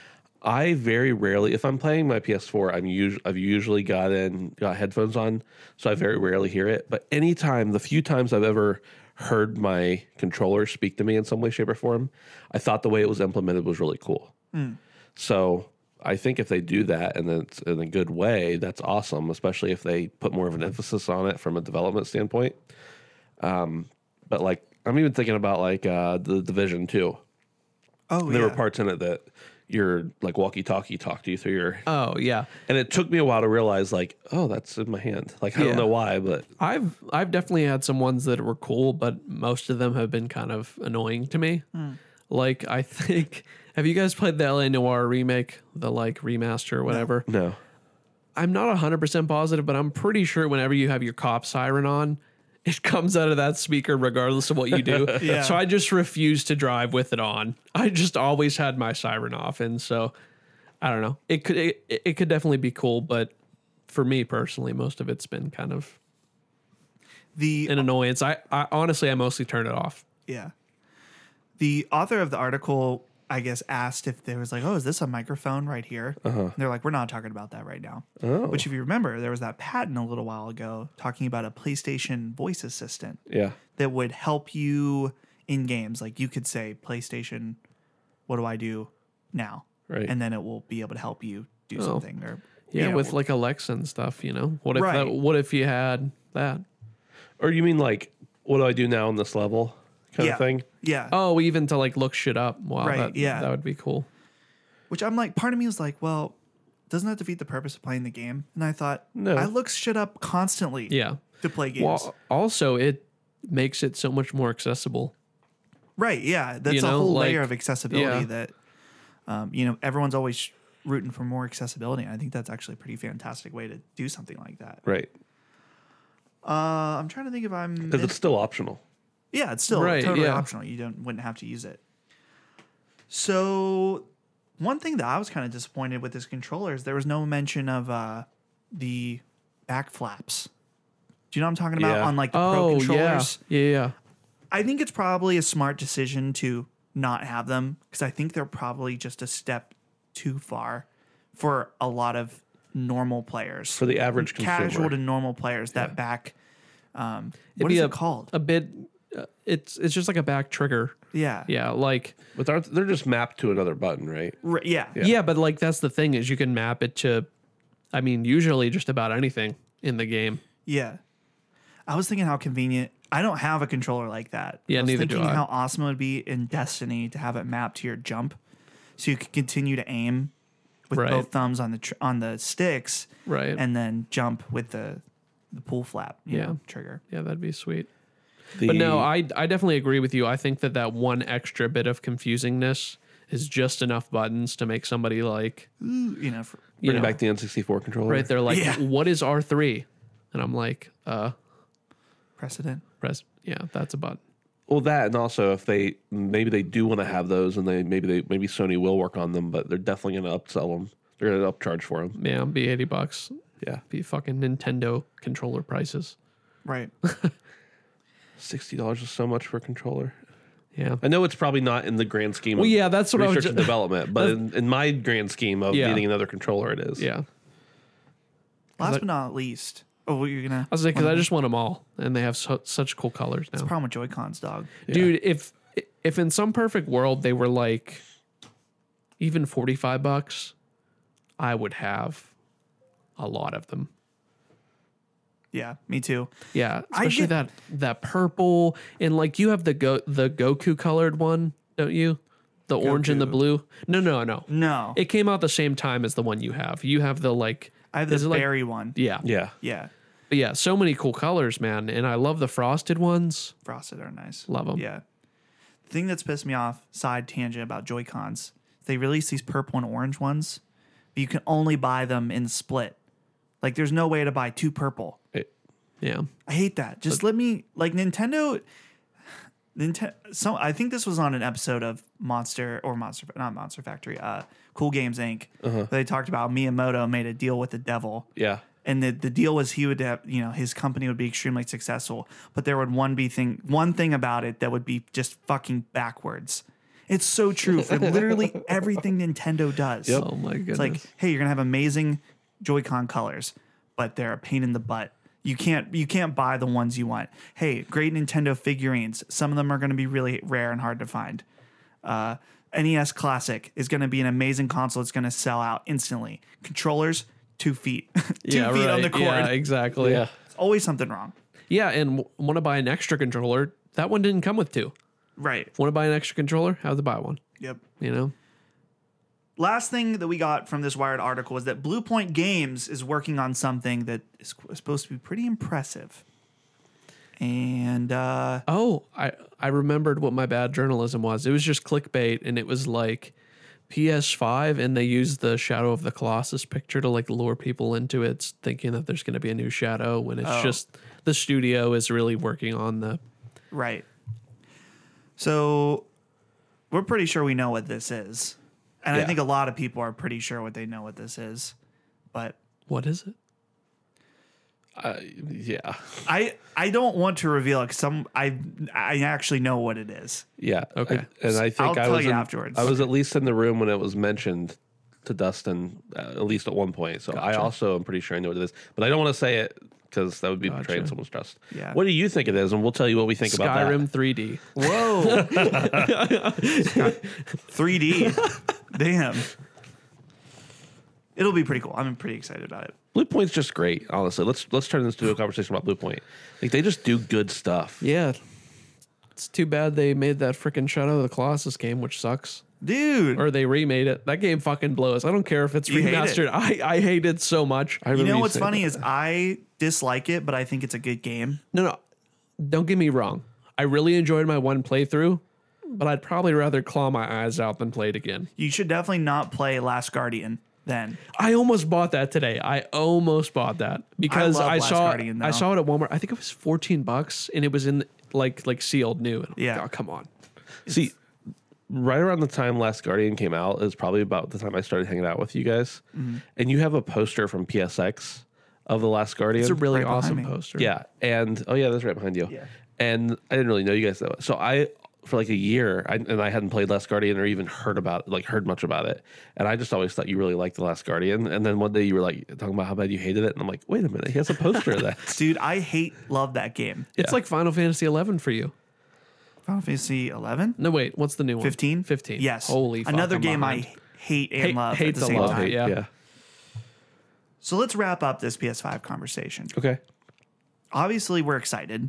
I very rarely, if I'm playing my P S four, I'm usually I've usually got in got headphones on, so I very rarely hear it. But anytime, the few times I've ever heard my controller speak to me in some way, shape, or form, I thought the way it was implemented was really cool. So I think if they do that and it's in a good way, that's awesome, especially if they put more of an emphasis on it from a development standpoint. Um, but like, I'm even thinking about like uh, the Division two. oh There yeah. were parts in it that your like walkie-talkie talked to you through your, oh yeah, and it took me a while to realize like, oh, that's in my hand. Like I Yeah. don't know why, but I've I've definitely had some ones that were cool, but most of them have been kind of annoying to me. Like I think, have you guys played the L A Noire remake, the like remaster or whatever? no. I'm not one hundred percent positive, but I'm pretty sure whenever you have your cop siren on, it comes out of that speaker regardless of what you do. Yeah. So I just refuse to drive with it on. I just always had my siren off, and so I don't know. It could it, it could definitely be cool, but for me personally, most of it's been kind of the an annoyance. I, I honestly I mostly turn it off. Yeah. The author of the article, I guess, asked if there was like, oh, is this a microphone right here? Uh-huh. And they're like, we're not talking about that right now. Oh. Which, if you remember, there was that patent a little while ago talking about a PlayStation voice assistant Yeah. that would help you in games. Like you could say, PlayStation, what do I do now? Right. And then it will be able to help you do something. Or Yeah, you know, with like Alexa and stuff, you know. What if Right. that, what if you had that? Or you mean like, what do I do now on this level kind yeah, of thing? Yeah. Oh, even to like look shit up. Wow, Right, that, yeah. that would be cool. Which I'm like, part of me is like, well, doesn't that defeat the purpose of playing the game? And I thought, No. I look shit up constantly Yeah. to play games. Well, also it makes it so much more accessible. Right, yeah. That's You a know, whole like- layer of accessibility yeah. that, um, you know, everyone's always rooting for more accessibility. And I think that's actually a pretty fantastic way to do something like that. Right. Uh, I'm trying to think if I'm... Because it's still optional. Yeah, it's still Right, totally yeah. optional. You don't wouldn't have to use it. So, one thing that I was kind of disappointed with this controller is there was no mention of uh, the back flaps. Do you know what I'm talking about? Yeah. On like the Pro Oh, yeah. controllers. Yeah, yeah. I think it's probably a smart decision to not have them because I think they're probably just a step too far for a lot of normal players. For the average consumer. Casual to normal players, that back. Um, what be is a- it called? A bit uh, it's it's just like a back trigger. yeah. Yeah, like But they're, they're just mapped to another button, right? R- yeah. yeah. but like that's the thing is you can map it to I mean, usually just about anything in the game. Yeah. I was thinking how convenient. I don't have a controller like that. Yeah, I was neither do thinking I. how awesome it would be in Destiny to have it mapped to your jump, so you could continue to aim with Right. both thumbs on the tr- on the sticks, Right. and then jump with the the pull flap, you Yeah. know, trigger. Yeah, that'd be sweet. The, But no, I I definitely agree with you. I think that that one extra bit of confusingness is just enough buttons to make somebody like Ooh, you know, for, you bring know, back the N sixty-four controller. right there like Yeah. what is R three? And I'm like, uh precedent. press yeah, that's a button. Well, that and also if they maybe they do want to have those, and they maybe they maybe Sony will work on them, but they're definitely going to upsell them. They're going to upcharge for them. Yeah, be eighty bucks. Yeah, Be fucking Nintendo controller prices. Right. sixty dollars is so much for a controller. Yeah. I know it's probably not in the grand scheme Well, of yeah, that's what I was research ju- and development, but in, in my grand scheme of Yeah. needing another controller, it is. Yeah. Last I- but not least, oh, what you're gonna? I was like, because I just want them all, and they have so, such cool colors now. It's a problem with Joy Cons, dog. Dude, if if in some perfect world they were like even forty-five bucks, I would have a lot of them. Yeah, me too. Yeah, I especially get- that that purple and like you have the go the Goku colored one, don't you? The orange and the Goku. blue. No, no, no. No, It came out the same time as the one you have. You have the like. I have is the it like- berry one. Yeah, Yeah. Yeah, but yeah. So many cool colors, man, and I love the frosted ones. frosted are nice. Love 'em. Yeah. The thing that's pissed me off, side tangent about Joy Cons, they release these purple and orange ones, but you can only buy them in split. Like, there's no way to buy two purple. It- Yeah, I hate that. Just let me like Nintendo. Nintendo. So I think this was on an episode of Monster or Monster, not Monster Factory. Uh, Cool Games Incorporated. Uh-huh. They talked about Miyamoto made a deal with the devil, yeah. and the the deal was he would have, you know, his company would be extremely successful, but there would one be thing one thing about it that would be just fucking backwards. It's so true for literally everything Nintendo does. Oh my goodness. It's like, hey, you're gonna have amazing Joy-Con colors, but they're a pain in the butt. You can't you can't buy the ones you want. Hey, great Nintendo figurines. Some of them are going to be really rare and hard to find. Uh, N E S Classic is going to be an amazing console. It's going to sell out instantly. Controllers, two feet, two yeah, feet right. on the cord. Yeah, exactly. Yeah. It's always something wrong. Yeah, and w- want to buy an extra controller? That one didn't come with two. Right. Want to buy an extra controller? Have to buy one. Yep. You know. Last thing that we got from this Wired article is that Blue Point Games is working on something that is supposed to be pretty impressive. And uh, Oh, I I remembered what my bad journalism was. It was just clickbait, and it was like P S five, and they used the Shadow of the Colossus picture to like lure people into it, thinking that there's going to be a new Shadow, when it's Oh. just the studio is really working on the. right. So we're pretty sure we know what this is. And I Yeah. think a lot of people are pretty sure what they know what this is. But What is it? Uh, yeah. I I don't want to reveal it 'cause some I I actually know what it is. Yeah. Okay. And, and I think I'll I tell was you in- afterwards. I was at least in the room when it was mentioned to Dustin, uh, at least at one point. So I Gotcha. also am pretty sure I know what it is, but I don't want to say it because that would be betraying Gotcha. someone's trust. Yeah. What do you think it is? And we'll tell you what we think about Skyrim that. three D. Whoa. three D. Damn. It'll be pretty cool. I'm pretty excited about it. Blue Point's just great, honestly. Let's let's turn this into a conversation about Blue Point. Like they just do good stuff. Yeah. It's too bad they made that freaking Shadow of the Colossus game, which sucks. Dude. Or they remade it. That game fucking blows. I don't care if it's You hate it. remastered. I, I hate it so much. I You remember know what's saying funny that. is I dislike it, but I think it's a good game. No, no. Don't get me wrong. I really enjoyed my one playthrough, but I'd probably rather claw my eyes out than play it again. You should definitely not play Last Guardian then. I almost bought that today. I almost bought that because love I, Last saw Guardian, I though. saw it at Walmart. I think it was fourteen bucks, and it was in like like sealed new. And I'm like, Yeah. oh, come on. See, right around the time Last Guardian came out is probably about the time I started hanging out with you guys. Mm-hmm. And you have a poster from P S X of the Last Guardian. It's a really Right behind awesome me. poster. Yeah, and oh yeah, that's right behind you. Yeah. And I didn't really know you guys that well. So I for like a year, I, and I hadn't played Last Guardian or even heard about like heard much about it. And I just always thought you really liked the Last Guardian. And then one day you were like talking about how bad you hated it, and I'm like, wait a minute, he has a poster of that. Dude, I hate love that game. It's Yeah. like Final Fantasy eleven for you. Final Fantasy eleven? No, wait. What's the new one? fifteen? fifteen. Yes. Holy fuck, Another I'm game behind. I hate and Hate- love hate at the to same love time. it, yeah. yeah. So let's wrap up this P S five conversation. Okay. Obviously, we're excited.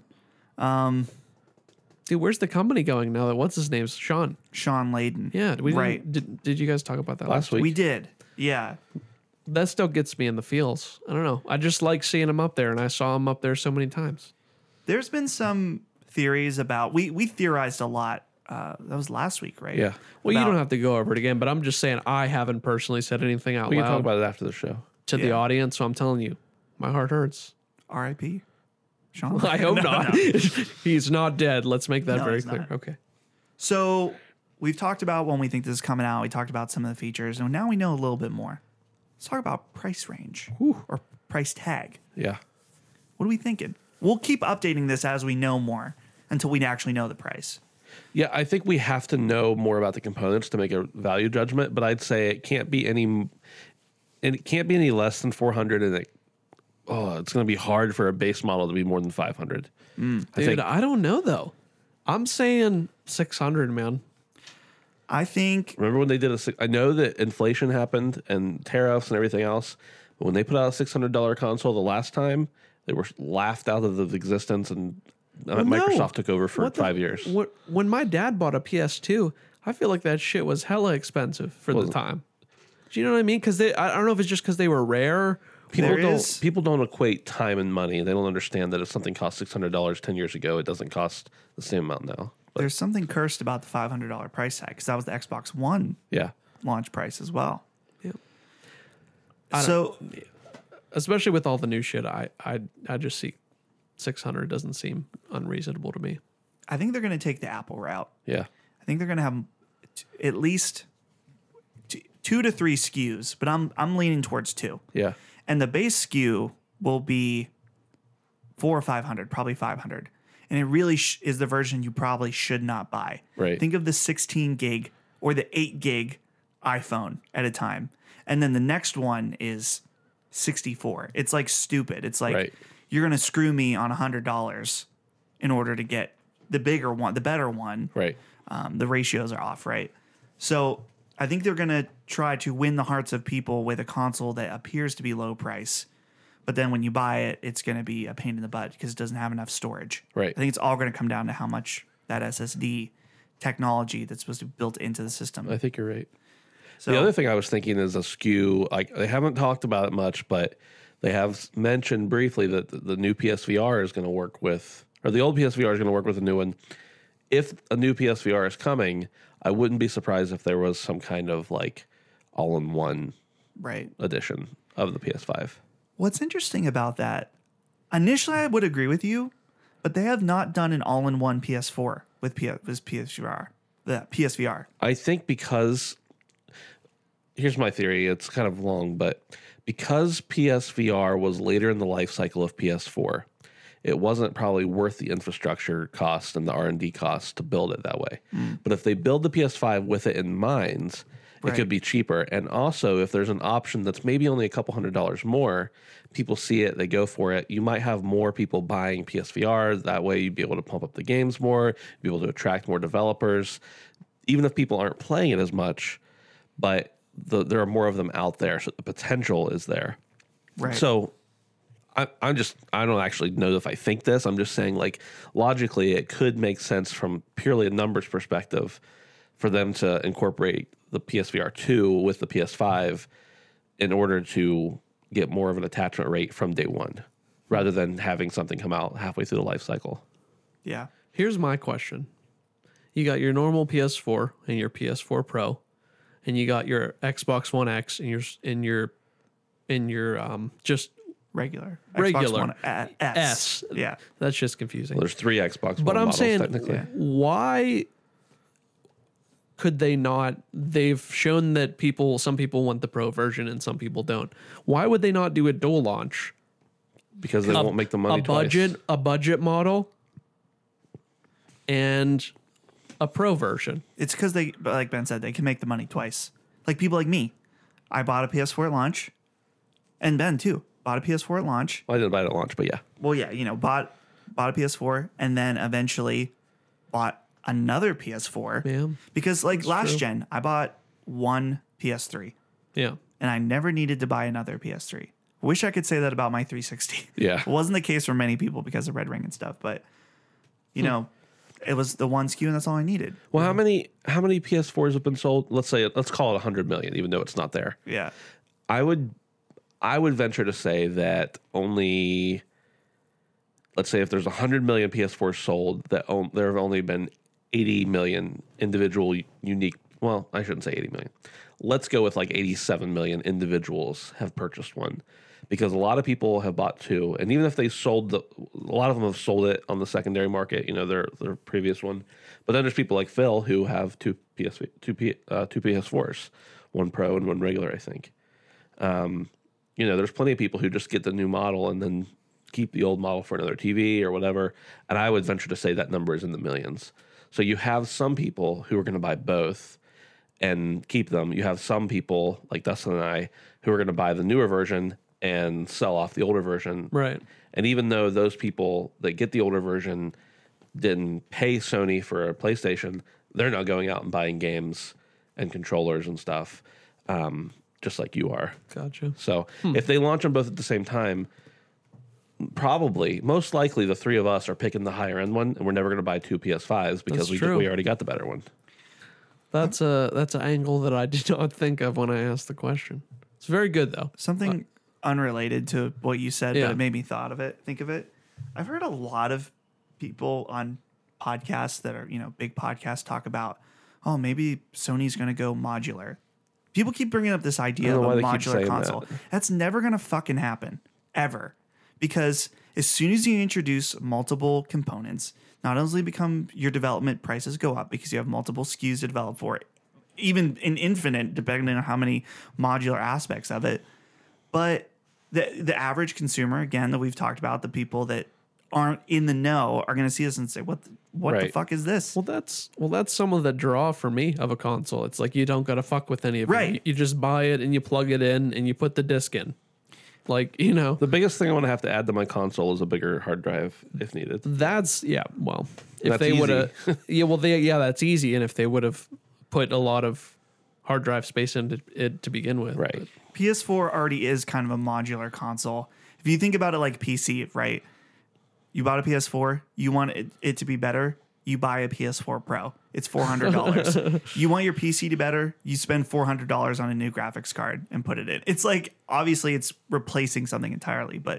Dude, where's the company going now that what's his name's Sean? Sean Layden. Yeah, we right. Did, did you guys talk about that Last week. We did. Yeah. That still gets me in the feels. I don't know. I just like seeing him up there, and I saw him up there so many times. There's been some theories about we we theorized a lot. Uh, that was last week, right? Yeah. Well, you About- don't have to go over it again, but I'm just saying I haven't personally said anything out We can talk loud about it after the show. to the Yeah. audience, so I'm telling you, my heart hurts. R I P Sean. I hope No, not. no. He's not dead. Let's make that No, very he's clear. not. Okay. So we've talked about when we think this is coming out. We talked about some of the features, and now we know a little bit more. Let's talk about price range or price tag. Yeah. What are we thinking? We'll keep updating this as we know more until we actually know the price. Yeah, I think we have to know more about the components to make a value judgment, but I'd say it can't be any and it can't be any less than four hundred, and it oh, it's going to be hard for a base model to be more than five hundred. I Dude, think I don't know though. I'm saying six hundred, man. I think remember when they did a six- I know that inflation happened and tariffs and everything else, but when they put out a six hundred dollars console the last time, They were laughed out of existence, and uh, Well, no. Microsoft took over for What the- five years. What, when my dad bought a P S two, I feel like that shit was hella expensive for the time. Do you know what I mean? Because they, I don't know if it's just because they were rare. People There don't is- people don't equate time and money. They don't understand that if something cost six hundred dollars ten years ago, it doesn't cost the same amount now. But There's something cursed about the five hundred dollars price tag because that was the Xbox One yeah, launch price as well. Yeah. I don't- So Especially with all the new shit, I I I just see six hundred doesn't seem unreasonable to me. I think they're going to take the Apple route. yeah, I think they're going to have t- at least t- two to three S K Us, but I'm I'm leaning towards two. yeah. And the base S K U will be four or five hundred, probably five hundred, and it really sh- is the version you probably should not buy. Right. Think of the sixteen gig or the eight gig iPhone at a time, and then the next one is sixty-four. It's like stupid. It's like Right. you're gonna screw me on a hundred dollars in order to get the bigger one, the better one. Right. Um, the ratios are off, right? So I think they're going to try to win the hearts of people with a console that appears to be low price, but then when you buy it, it's going to be a pain in the butt because it doesn't have enough storage. Right. I think it's all going to come down to how much that S S D technology that's supposed to be built into the system. I think you're right. So The other thing I was thinking is a S K U. Like they haven't talked about it much, but they have mentioned briefly that the, the new P S V R is going to work with, or the old P S V R is going to work with a new one. If a new P S V R is coming, I wouldn't be surprised if there was some kind of like all-in-one right. edition of the P S five. What's interesting about that, initially I would agree with you, but they have not done an all-in-one P S four with P- with P S V R. The P S V R. I think because here's my theory. It's kind of long, but because P S V R was later in the life cycle of P S four, it wasn't probably worth the infrastructure cost and the R and D costs to build it that way. Mm. But if they build the P S five with it in mind, it Right. could be cheaper. And also, if there's an option that's maybe only a couple hundred dollars more, people see it, they go for it. You might have more people buying P S V R. That way, you'd be able to pump up the games more, be able to attract more developers, even if people aren't playing it as much. But the, there are more of them out there, so the potential is there. Right. So I, I'm just, I don't actually know if I think this. I'm just saying, like, logically, it could make sense from purely a numbers perspective for them to incorporate the P S V R two with the P S five in order to get more of an attachment rate from day one, rather than having something come out halfway through the life cycle. Yeah. Here's my question. You got your normal P S four and your P S four Pro, and you got your Xbox One X and your in your in your um just Regular. Regular. Xbox One A- S. S. Yeah. That's just confusing. Well, there's three Xbox But One I'm models saying, technically. why could they not? They've shown that people, some people want the Pro version and some people don't. Why would they not do a dual launch? Because they A- won't make the money a twice. budget, a budget model, and a Pro version. It's because they, like Ben said, they can make the money twice. Like people like me. I bought a P S four at launch, and Ben too. Bought a P S four at launch. Well, I didn't buy it at launch, but yeah. Well, yeah, you know, bought bought a P S four and then eventually bought another P S four. Yeah. Because like last true. gen, I bought one P S three Yeah. and I never needed to buy another P S three. Wish I could say that about my three sixty. Yeah. It wasn't the case for many people because of Red Ring and stuff, but you know, it was the one S K U and that's all I needed. Well, how many how many P S fours have been sold? Let's say let's call it one hundred million, even though it's not there. Yeah. I would I would venture to say that only, let's say if there's one hundred million P S fours sold, that on, there have only been eighty million individual unique, well, I shouldn't say eighty million. Let's go with like eighty-seven million individuals have purchased one, because a lot of people have bought two. And even if they sold, the, a lot of them have sold it on the secondary market, you know, their their previous one. But then there's people like Phil who have two P S two P, uh, two P S fours, one Pro and one regular, I think. Um, you know, there's plenty of people who just get the new model and then keep the old model for another T V or whatever. And I would venture to say that number is in the millions. So you have some people who are going to buy both and keep them. You have some people like Dustin and I who are going to buy the newer version and sell off the older version. Right. And even though those people that get the older version didn't pay Sony for a PlayStation, they're now going out and buying games and controllers and stuff, um, just like you are. Gotcha. So if they launch them both at the same time, Probably, most likely, the three of us are picking the higher end one, and we're never going to buy two P S fives because That's we true. we already got the better one. That's a that's an angle that I did not think of when I asked the question. It's very good though. Something unrelated to what you said, Yeah. but it made me thought of it. Think of it. I've heard a lot of people on podcasts that are, you know, big podcasts talk about, oh, maybe Sony's going to go modular. People keep bringing up this idea I of don't a know why they keep modular saying console. that. That's never going to fucking happen, ever. Because as soon as you introduce multiple components, not only become your development prices go up because you have multiple S K Us to develop for, even in infinite, depending on how many modular aspects of it. But the the average consumer, again, that we've talked about, the people that aren't in the know are going to see this and say, "What? The, what the Right. fuck is this?" Well, that's well, that's some of the draw for me of a console. It's like you don't gotta fuck with any of Right. it. You, you just buy it and you plug it in and you put the disc in. Like you know, The biggest thing I want to have to add to my console is a bigger hard drive if needed. that's yeah. Well, if That's they easy. would have, yeah. Well, they yeah, that's easy. And if they would have put a lot of hard drive space into it to begin with, Right. But P S four already is kind of a modular console. If you think about it like P C, right? You bought a P S four, you want it, it to be better, you buy a P S four Pro. It's four hundred dollars. You want your P C to be better, you spend four hundred dollars on a new graphics card and put it in. It's like, obviously, it's replacing something entirely, but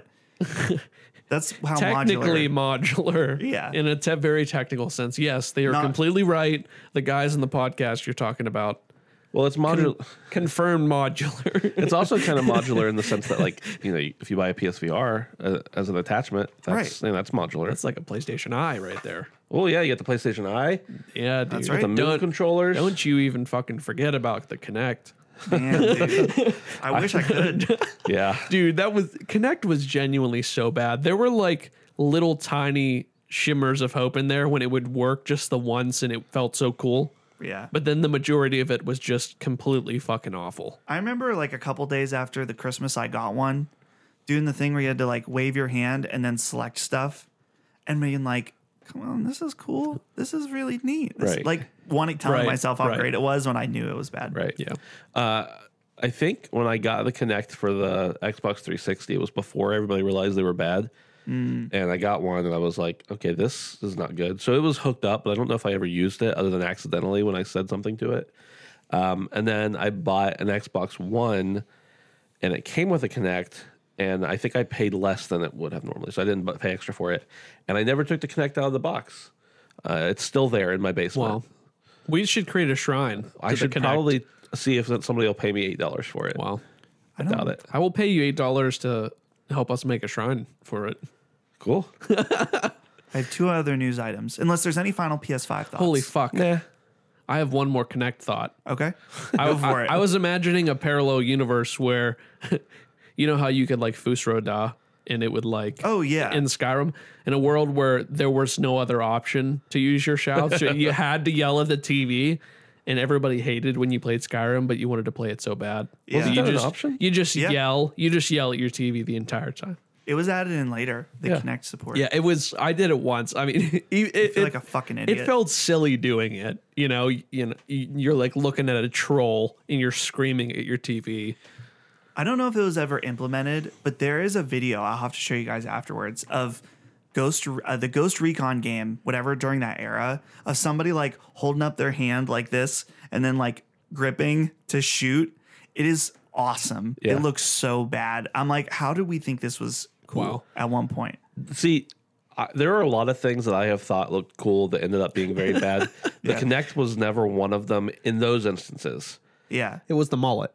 that's how technically modular. modular. Yeah. In a te- very technical sense. Yes, they are Not- completely right. The guys in the podcast you're talking about Well, it's modular. confirmed modular. It's also kind of modular in the sense that, like, you know, if you buy a P S V R uh, as an attachment, that's Right. you know, that's modular. That's like a PlayStation Eye right there. Well, yeah, you get the PlayStation Eye, Yeah, dude. That's with the right. move Don't- controllers. Don't you even fucking forget about the Kinect. Man, dude. I wish I could. Yeah, Dude, that was Kinect was genuinely so bad. There were like little tiny shimmers of hope in there when it would work just the once and it felt so cool. Yeah. But then the majority of it was just completely fucking awful. I remember like a couple days after the Christmas I got one, doing the thing where you had to like wave your hand and then select stuff and being like, come on, this is cool. This is really neat. This, Right. Like wanting telling Right, myself how right. great it was when I knew it was bad. right. Yeah. Uh, I think when I got the Kinect for the Xbox three sixty, it was before everybody realized they were bad. And I got one and I was like, okay, this is not good. So it was hooked up, but I don't know if I ever used it other than accidentally when I said something to it. Um, and then I bought an Xbox One and it came with a Kinect. And I think I paid less than it would have normally. So I didn't bu- pay extra for it. And I never took the Kinect out of the box. Uh, it's still there in my basement. Well, we should create a shrine. to I the should Kinect. probably see if somebody will pay me eight dollars for it. Well, I doubt it. I will pay you eight dollars to help us make a shrine for it. Cool. I have two other news items, unless there's any final P S five thoughts. Holy fuck! Nah. I have one more Kinect thought. Okay. I, Go for I- it. I was imagining a parallel universe where, you know how you could like Fusro Da and it would like Oh, yeah. in Skyrim, in a world where there was no other option to use your shout, so you had to yell at the T V, and everybody hated when you played Skyrim, but you wanted to play it so bad. Yeah. So you that an just option? you just Yeah. yell, you just yell at your T V the entire time. It was added in later, the Yeah. Kinect support. Yeah, it was. I did it once. I mean, it, it, feel it- like a fucking idiot. It felt silly doing it. You know, you know, you're like looking at a troll and you're screaming at your T V. I don't know if it was ever implemented, but there is a video I'll have to show you guys afterwards of Ghost uh, the Ghost Recon game, whatever during that era, of somebody like holding up their hand like this and then like gripping to shoot. It is awesome. Yeah. It looks so bad. I'm like, how did we think this was cool Wow. at one point? See, I, there are a lot of things that I have thought looked cool that ended up being very bad. The Yeah. Kinect was never one of them in those instances. Yeah. It was the mullet.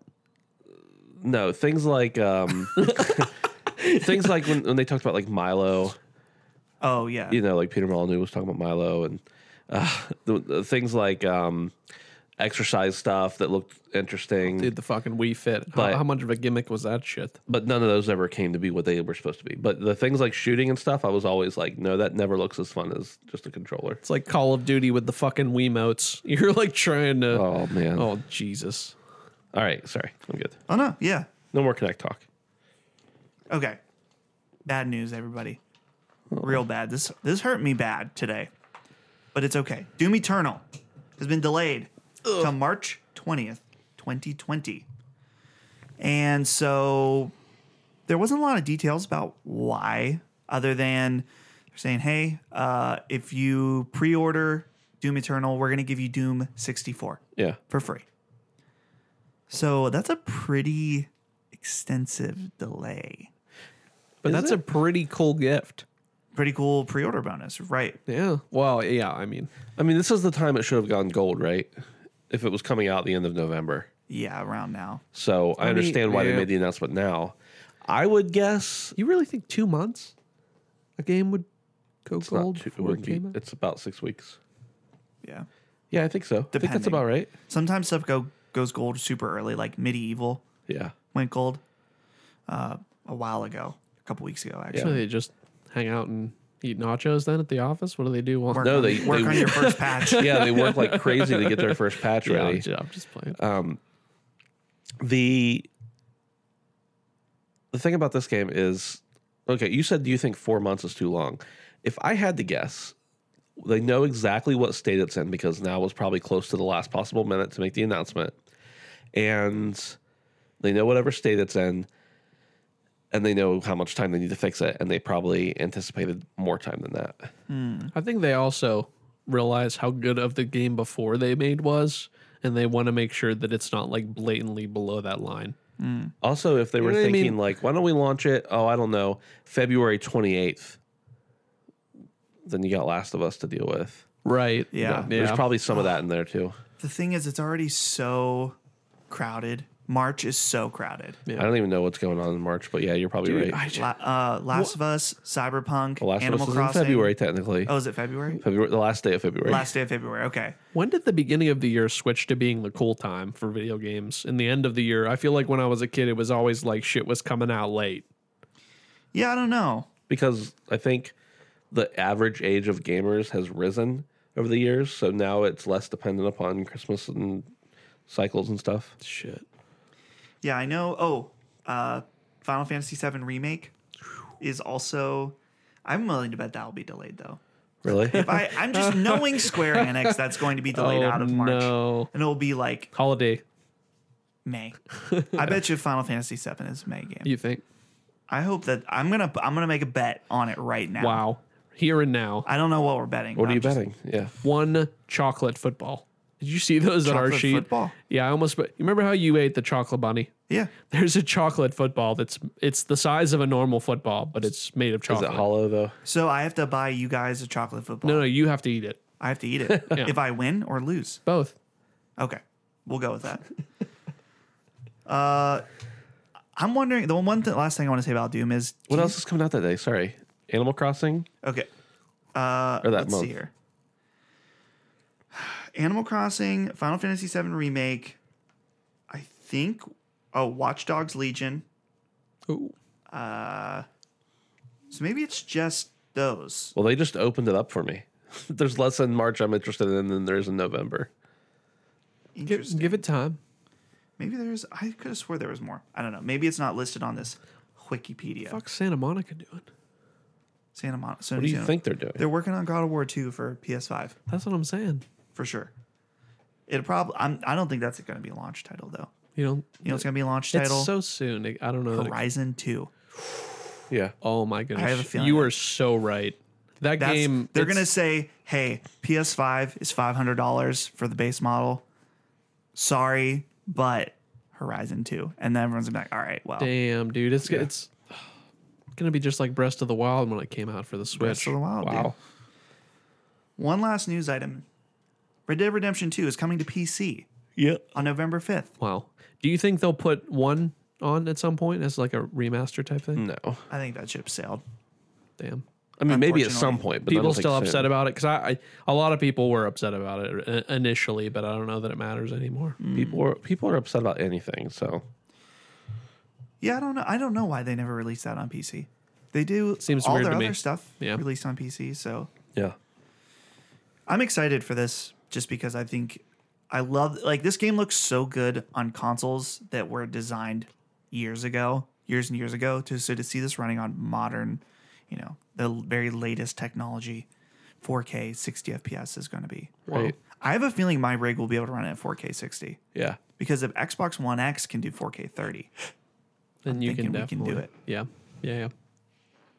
No, things like um, things like when, when they talked about like Milo, Oh yeah. you know, like Peter Molyneux was talking about Milo, and uh, the, the things like um, exercise stuff that looked interesting. Dude, the fucking Wii Fit. How, But- how much of a gimmick was that shit? But none of those ever came to be what they were supposed to be. But the things like shooting and stuff, I was always like, no, that never looks as fun as just a controller. It's like Call of Duty with the fucking Wiimotes. You're like trying to. Oh man. Oh Jesus. All right, sorry, I'm good. Oh no. Yeah. No more Kinect talk. Okay. Bad news, everybody. Real bad. This this hurt me bad today. But it's okay. Doom Eternal has been delayed to March twentieth, twenty twenty. And so there wasn't a lot of details about why other than they're saying, hey, uh, if you pre-order Doom Eternal, we're going to give you Doom sixty-four Yeah. for free. So that's a pretty extensive delay. But Is that's it? a pretty cool gift. Pretty cool pre-order bonus, right? Yeah. Well, yeah. I mean, I mean, this is the time it should have gone gold, right? If it was coming out at the end of November. Yeah, around now. So I, I mean, understand why yeah. they made the announcement now. I would guess you really think two months a game would go it's gold not two, it before it wouldn't be, came out? it's about six weeks. Yeah. Yeah, I think so. I think that's Depending. about right. Sometimes stuff go goes gold super early, like Medieval Yeah. went gold uh, a while ago, a couple weeks ago, actually. So they just hang out and eat nachos then at the office? What do they do? Well, Work No, on, they- work they- on your first patch. Yeah, they work like crazy to get their first patch yeah, I'm ready. just, I'm just playing. Um, the the thing about this game is, okay, you said you think four months is too long. If I had to guess, they know exactly what state it's in because now was probably close to the last possible minute to make the announcement, and they know whatever state it's in, and they know how much time they need to fix it, and they probably anticipated more time than that. I think they also realize how good of the game before they made was, and they want to make sure that it's not like blatantly below that line. Also, if they were know what I thinking mean? like, why don't we launch it? Oh, I don't know, February twenty-eighth. Then you got Last of Us to deal with. Right. Yeah. There's probably some of that in there too. The thing is, it's already so crowded. March is so crowded. Yeah. I don't even know what's going on in March, but yeah, you're probably Dude, right. I- La- uh, Last of Us, Cyberpunk, The Last Animal of Us Crossing. is in February, technically. Oh, is it February? February, the last day of February. Last day of February. Okay. When did the beginning of the year switch to being the cool time for video games? In the end of the year, I feel like when I was a kid, it was always like shit was coming out late. Yeah, I don't know. Because I think the average age of gamers has risen over the years, so now it's less dependent upon Christmas and cycles and stuff. Shit. Yeah, I know. Oh, uh, Final Fantasy seven Remake is also. I'm willing to bet that will be delayed though. Really? If I, I'm just knowing Square Enix, that's going to be delayed Oh, out of March, no. and it'll be like Holiday, May. I bet you Final Fantasy seven is May game. you think? I hope that I'm gonna I'm gonna make a bet on it right now. Wow. Here and now. I don't know what we're betting. What but are you I'm just- betting? Yeah. One chocolate football. Did you see those on our Chocolate sheet? football? Yeah, I almost. You remember how you ate the chocolate bunny? Yeah. There's a chocolate football that's it's the size of a normal football, but it's made of Is chocolate. it hollow though? So I have to buy you guys a chocolate football. No, no, you have to eat it. I have to eat it Yeah. if I win or lose. Both. Okay, we'll go with that. uh, I'm wondering. The one th- last thing I want to say about Doom is What else is coming out that day? Sorry. Animal Crossing? okay. Uh, Or that let's month. see here. Animal Crossing, Final Fantasy seven Remake. I think. Oh, Watch Dogs Legion. Ooh. So maybe it's just those. Well, they just opened it up for me. There's less in March I'm interested in than there is in November. Give, Interesting. give it time. Maybe there's. I could have swore there was more. I don't know. Maybe it's not listed on this Wikipedia. Fuck's Santa Monica doing? Santa Monica. What do you think they're doing? They're working on God of War two for P S five That's what I'm saying. for sure. It probably. I'm. I don't think that's going to be a launch title though. You know, You know, it's going to be a launch it's title. so soon. I don't know. That it- Horizon two. Yeah. oh my goodness! I have a feeling you that- are so right. That That's, game. They're it's- going to say, "Hey, P S five is five hundred dollars for the base model. Sorry, but Horizon two," and then everyone's gonna be like, "All right, well, Damn, dude, it's it's gonna be just like Breath of the Wild when it came out for the Switch. Breath of the Wild, Wow. dude. One last news item: Red Dead Redemption two is coming to P C Yeah. on November fifth. Wow. Do you think they'll put one on at some point as like a remaster type thing? No. I think that ship sailed. Damn. I mean, maybe at Unfortunately. some point, but I People don't think still soon. upset about it because I, I a lot of people were upset about it i- initially, but I don't know that it matters anymore. People are people are upset about anything. So Yeah, I don't know. I don't know why they never released that on P C. They do Seems all weird their to me. other stuff Yeah. released on P C. So yeah, I'm excited for this just because I think I love like this game looks so good on consoles that were designed years ago, years and years ago. To so to see this running on modern, you know, the very latest technology, four K, sixty F P S is going to be. Right. I have a feeling my rig will be able to run it at four K sixty yeah. because if Xbox One X can do four K thirty, Then you can thinking we can do definitely it. Yeah. Yeah. Yeah.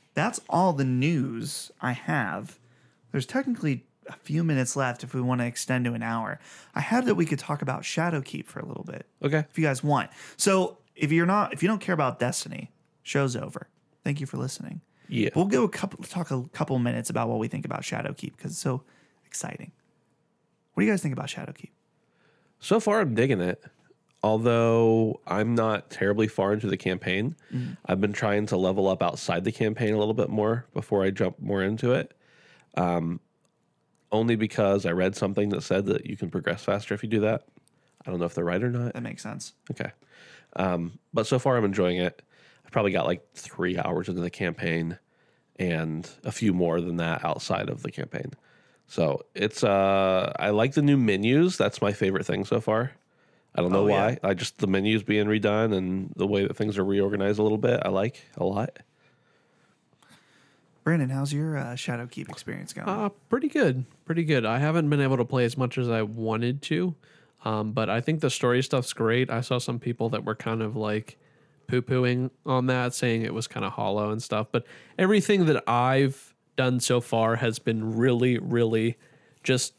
that's all the news I have. There's technically a few minutes left if we want to extend to an hour. I had that we could talk about Shadowkeep for a little bit. Okay. If you guys want. So if you're not, if you don't care about Destiny, show's over. Thank you for listening. Yeah. We'll go a couple, talk a couple minutes about what we think about Shadowkeep because it's so exciting. What do you guys think about Shadowkeep? So far, I'm digging it. Although I'm not terribly far into the campaign, mm-hmm. I've been trying to level up outside the campaign a little bit more before I jump more into it. Um, only because I read something that said that you can progress faster if you do that. I don't know if they're right or not. That makes sense. Okay. Um, but so far I'm enjoying it. I've probably got like three hours into the campaign and a few more than that outside of the campaign. So it's, uh, I like the new menus. That's my favorite thing so far. I don't know oh, why. Yeah. I just, the menus being redone and the way that things are reorganized a little bit, I like a lot. Brandon, how's your uh, Shadowkeep experience going? Uh, pretty good. Pretty good. I haven't been able to play as much as I wanted to, um, but I think the story stuff's great. I saw some people that were kind of like poo-pooing on that, saying it was kind of hollow and stuff. But everything that I've done so far has been really, really just...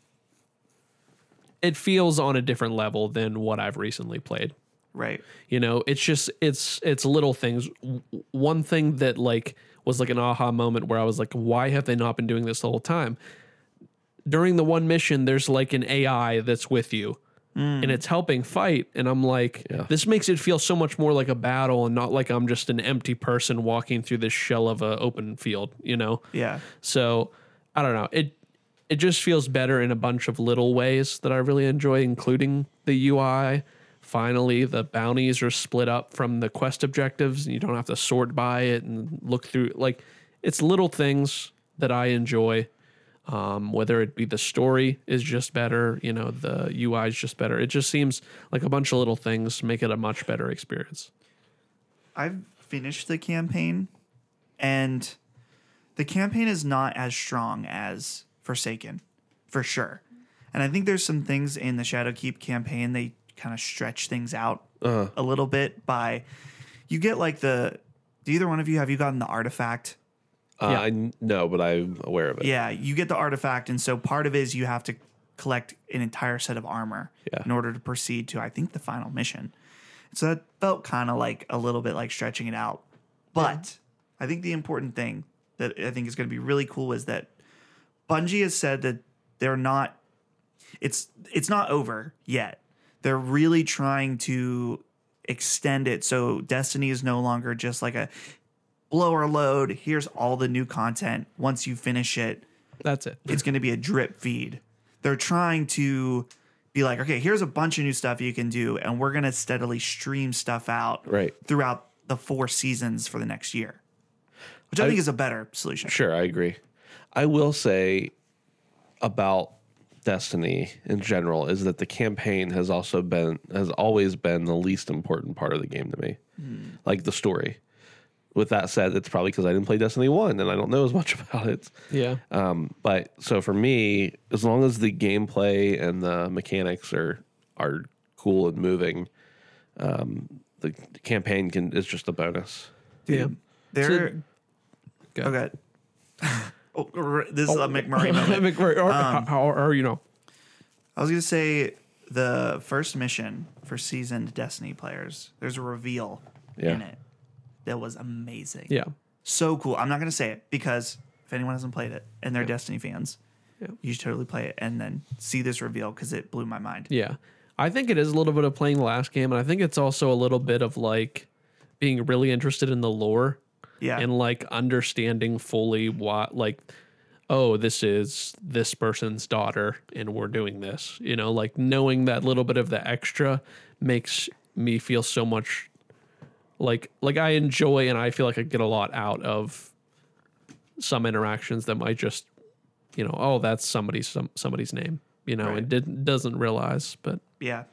It feels on a different level than what I've recently played. Right. You know, it's just, it's, it's little things. One thing that like was like an aha moment where I was like, why have they not been doing this the whole time? During the one mission, there's like an A I that's with you mm. and it's helping fight. And I'm like, yeah. this makes it feel so much more like a battle and not like I'm just an empty person walking through this shell of an open field, you know? Yeah. So I don't know. It, It just feels better in a bunch of little ways that I really enjoy, including the U I. Finally, the bounties are split up from the quest objectives, and you don't have to sort by it and look through. Like, it's little things that I enjoy, um, whether it be the story is just better, you know, the U I is just better. It just seems like a bunch of little things make it a much better experience. I've finished the campaign, and the campaign is not as strong as Forsaken, for sure. And I think there's some things in the Shadowkeep campaign, they kind of stretch things out uh-huh. a little bit by, you get like the, do either one of you, have you gotten the artifact? Uh, yeah. I know, but I'm aware of it. Yeah, you get the artifact, and so part of it is you have to collect an entire set of armor yeah. in order to proceed to, I think, the final mission. So that felt kind of like a little bit like stretching it out. But yeah. I think the important thing that I think is going to be really cool is that Bungie has said that they're not, it's it's not over yet. They're really trying to extend it so Destiny is no longer just like a blower load. Here's all the new content. Once you finish it, that's it. It's going to be a drip feed. They're trying to be like, okay, here's a bunch of new stuff you can do, and we're going to steadily stream stuff out right. throughout the four seasons for the next year, which I, I think is a better solution. Sure, I agree. I will say about Destiny in general is that the campaign has also been, has always been the least important part of the game to me, mm. like the story. With that said, it's probably because I didn't play Destiny one and I don't know as much about it. Yeah. Um, but so for me, as long as the gameplay and the mechanics are are cool and moving, um, the, the campaign can is just a bonus. Dude, yeah. There. So, go ahead. Oh, this is oh. a McMurray moment. McMurray, or, um, how, or, or, you know. I was going to say the first mission for seasoned Destiny players, there's a reveal yeah. in it that was amazing. Yeah. So cool. I'm not going to say it because if anyone hasn't played it and they're yeah. Destiny fans, yeah. you should totally play it and then see this reveal because it blew my mind. Yeah. I think it is a little bit of playing the last game, and I think it's also a little bit of like being really interested in the lore. Yeah. And like understanding fully what, like, oh, this is this person's daughter and we're doing this, you know, like knowing that little bit of the extra makes me feel so much like, like I enjoy and I feel like I get a lot out of some interactions that might just, you know, oh, that's somebody's, some, somebody's name, you know, right. and didn't, doesn't realize, but yeah.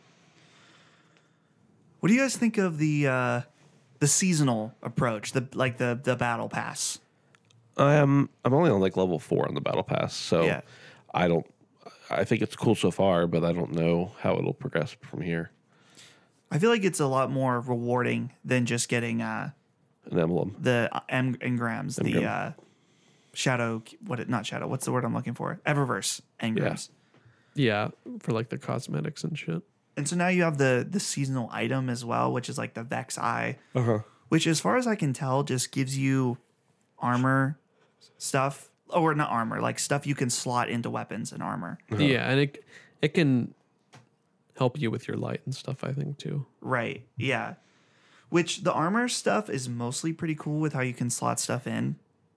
What do you guys think of the, uh, the seasonal approach, the like the the battle pass? Um, I'm only on like level four on the battle pass, so yeah. I don't. I think it's cool so far, but I don't know how it'll progress from here. I feel like it's a lot more rewarding than just getting uh, An emblem. The uh, en- engrams, the Engram. uh, shadow. What? It, not shadow. What's the word I'm looking for? Eververse engrams. Yeah, for like the cosmetics and shit. And so now you have the the seasonal item as well, which is like the Vex Eye, Uh-huh. which, as far as I can tell, just gives you armor stuff, or not armor, like stuff you can slot into weapons and armor. Yeah, and it it can help you with your light and stuff, I think, too. Right. Yeah. Which the armor stuff is mostly pretty cool with how you can slot stuff in.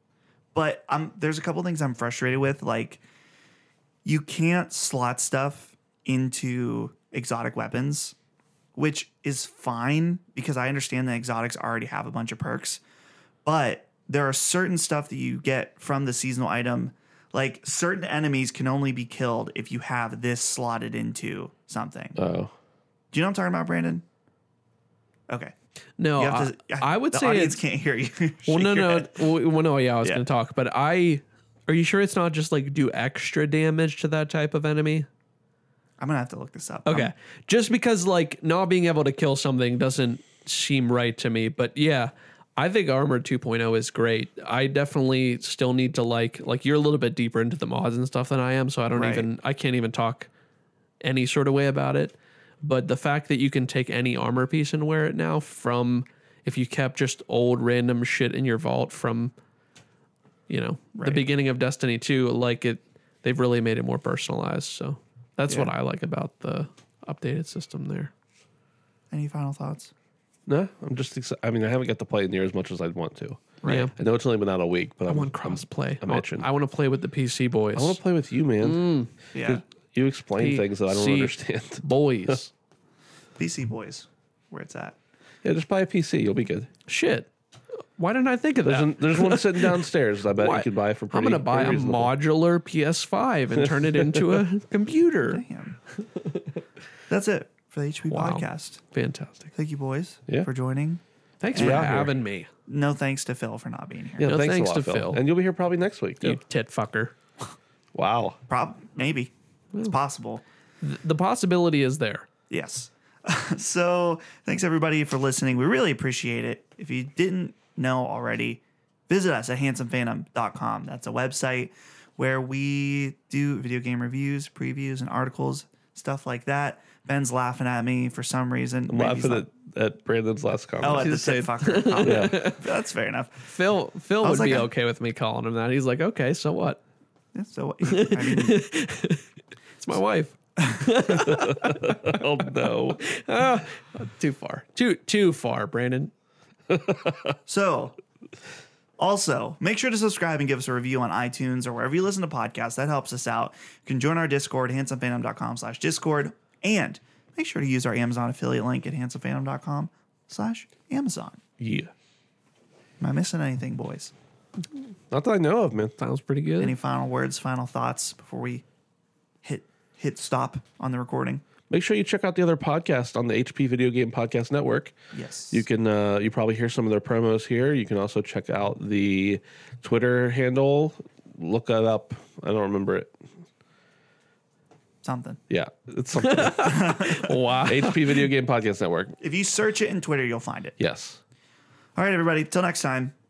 But um, there's a couple things I'm frustrated with. Like, you can't slot stuff into exotic weapons, which is fine because I understand that exotics already have a bunch of perks. But there are certain stuff that you get from the seasonal item. Like, certain enemies can only be killed if you have this slotted into something. Oh. Do you know what I'm talking about, Brandon? Okay. No, You have I, to- I would the say audience it's, can't hear you. well, Shake no, your no, head. well, well, no, yeah, I was Yeah. going to talk, but I, are you sure it's not just like do extra damage to that type of enemy? I'm gonna have to look this up. Okay, Um, just because like not being able to kill something doesn't seem right to me, but yeah, I think Armored two point oh is great. I definitely still need to like, like you're a little bit deeper into the mods and stuff than I am, so I don't Right. even, I can't even talk any sort of way about it. But the fact that you can take any armor piece and wear it now from, if you kept just old random shit in your vault from, you know, the Right. beginning of Destiny two, like it, they've really made it more personalized. So that's what Yeah. I like about the updated system there. Any final thoughts? No, I'm just excited. I mean, I haven't got to play it near as much as I'd want to. Yeah. I know it's only been out a week, but I I'm, want I'm- crossplay. I'm I, itching. I want to play with the P C boys. I want to play with you, man. Yeah. You explain P things that I don't C understand. boys. P C boys, where it's at. Yeah, just buy a P C. You'll be good. Shit. Why didn't I think of There's, that? an, there's one sitting downstairs. I bet Why? you could buy for pretty. I'm going to buy pretty a reasonable. modular P S five and turn it into a computer. Damn. That's it for the H P Wow. podcast. Fantastic. Thank you, boys, Yeah. for joining. Thanks And- for out here. having me, No thanks to Phil for not being here. Yeah, No thanks, thanks a lot, to Phil. Phil. And you'll be here probably next week too. you tit fucker. Wow. Prob maybe it's possible. The possibility is there. Yes. So thanks everybody for listening. We really appreciate it. If you didn't know already, visit us at handsome phantom dot com. That's a website where we do video game reviews, previews, and articles, stuff like that. Ben's laughing at me for some reason. I'm Maybe he's laughing not- at, at Brandon's last comment. Oh, at the He's tit saying- fucker. comment. That's fair enough. Phil Phil I would was be like, I- okay with me calling him that. He's like, okay, so what? Yeah, so I mean, It's my wife. oh no. Ah, too far. Too too far, Brandon. so also make sure to subscribe and give us a review on iTunes or wherever you listen to podcasts. That helps us out. You can join our Discord, handsome phantom dot com slash Discord, and make sure to use our Amazon affiliate link at handsome phantom dot com slash Amazon. Yeah. Am I missing anything, boys? Not that I know of, man. Sounds pretty good. Any final words, final thoughts before we hit hit stop on the recording? Make sure you check out the other podcast on the H P Video Game Podcast Network. Yes. You can uh, you probably hear some of their promos here. You can also check out the Twitter handle. Look it up. I don't remember it. Something. Yeah, it's something. Wow. H P Video Game Podcast Network. If you search it in Twitter, you'll find it. Yes. All right, everybody. Till next time.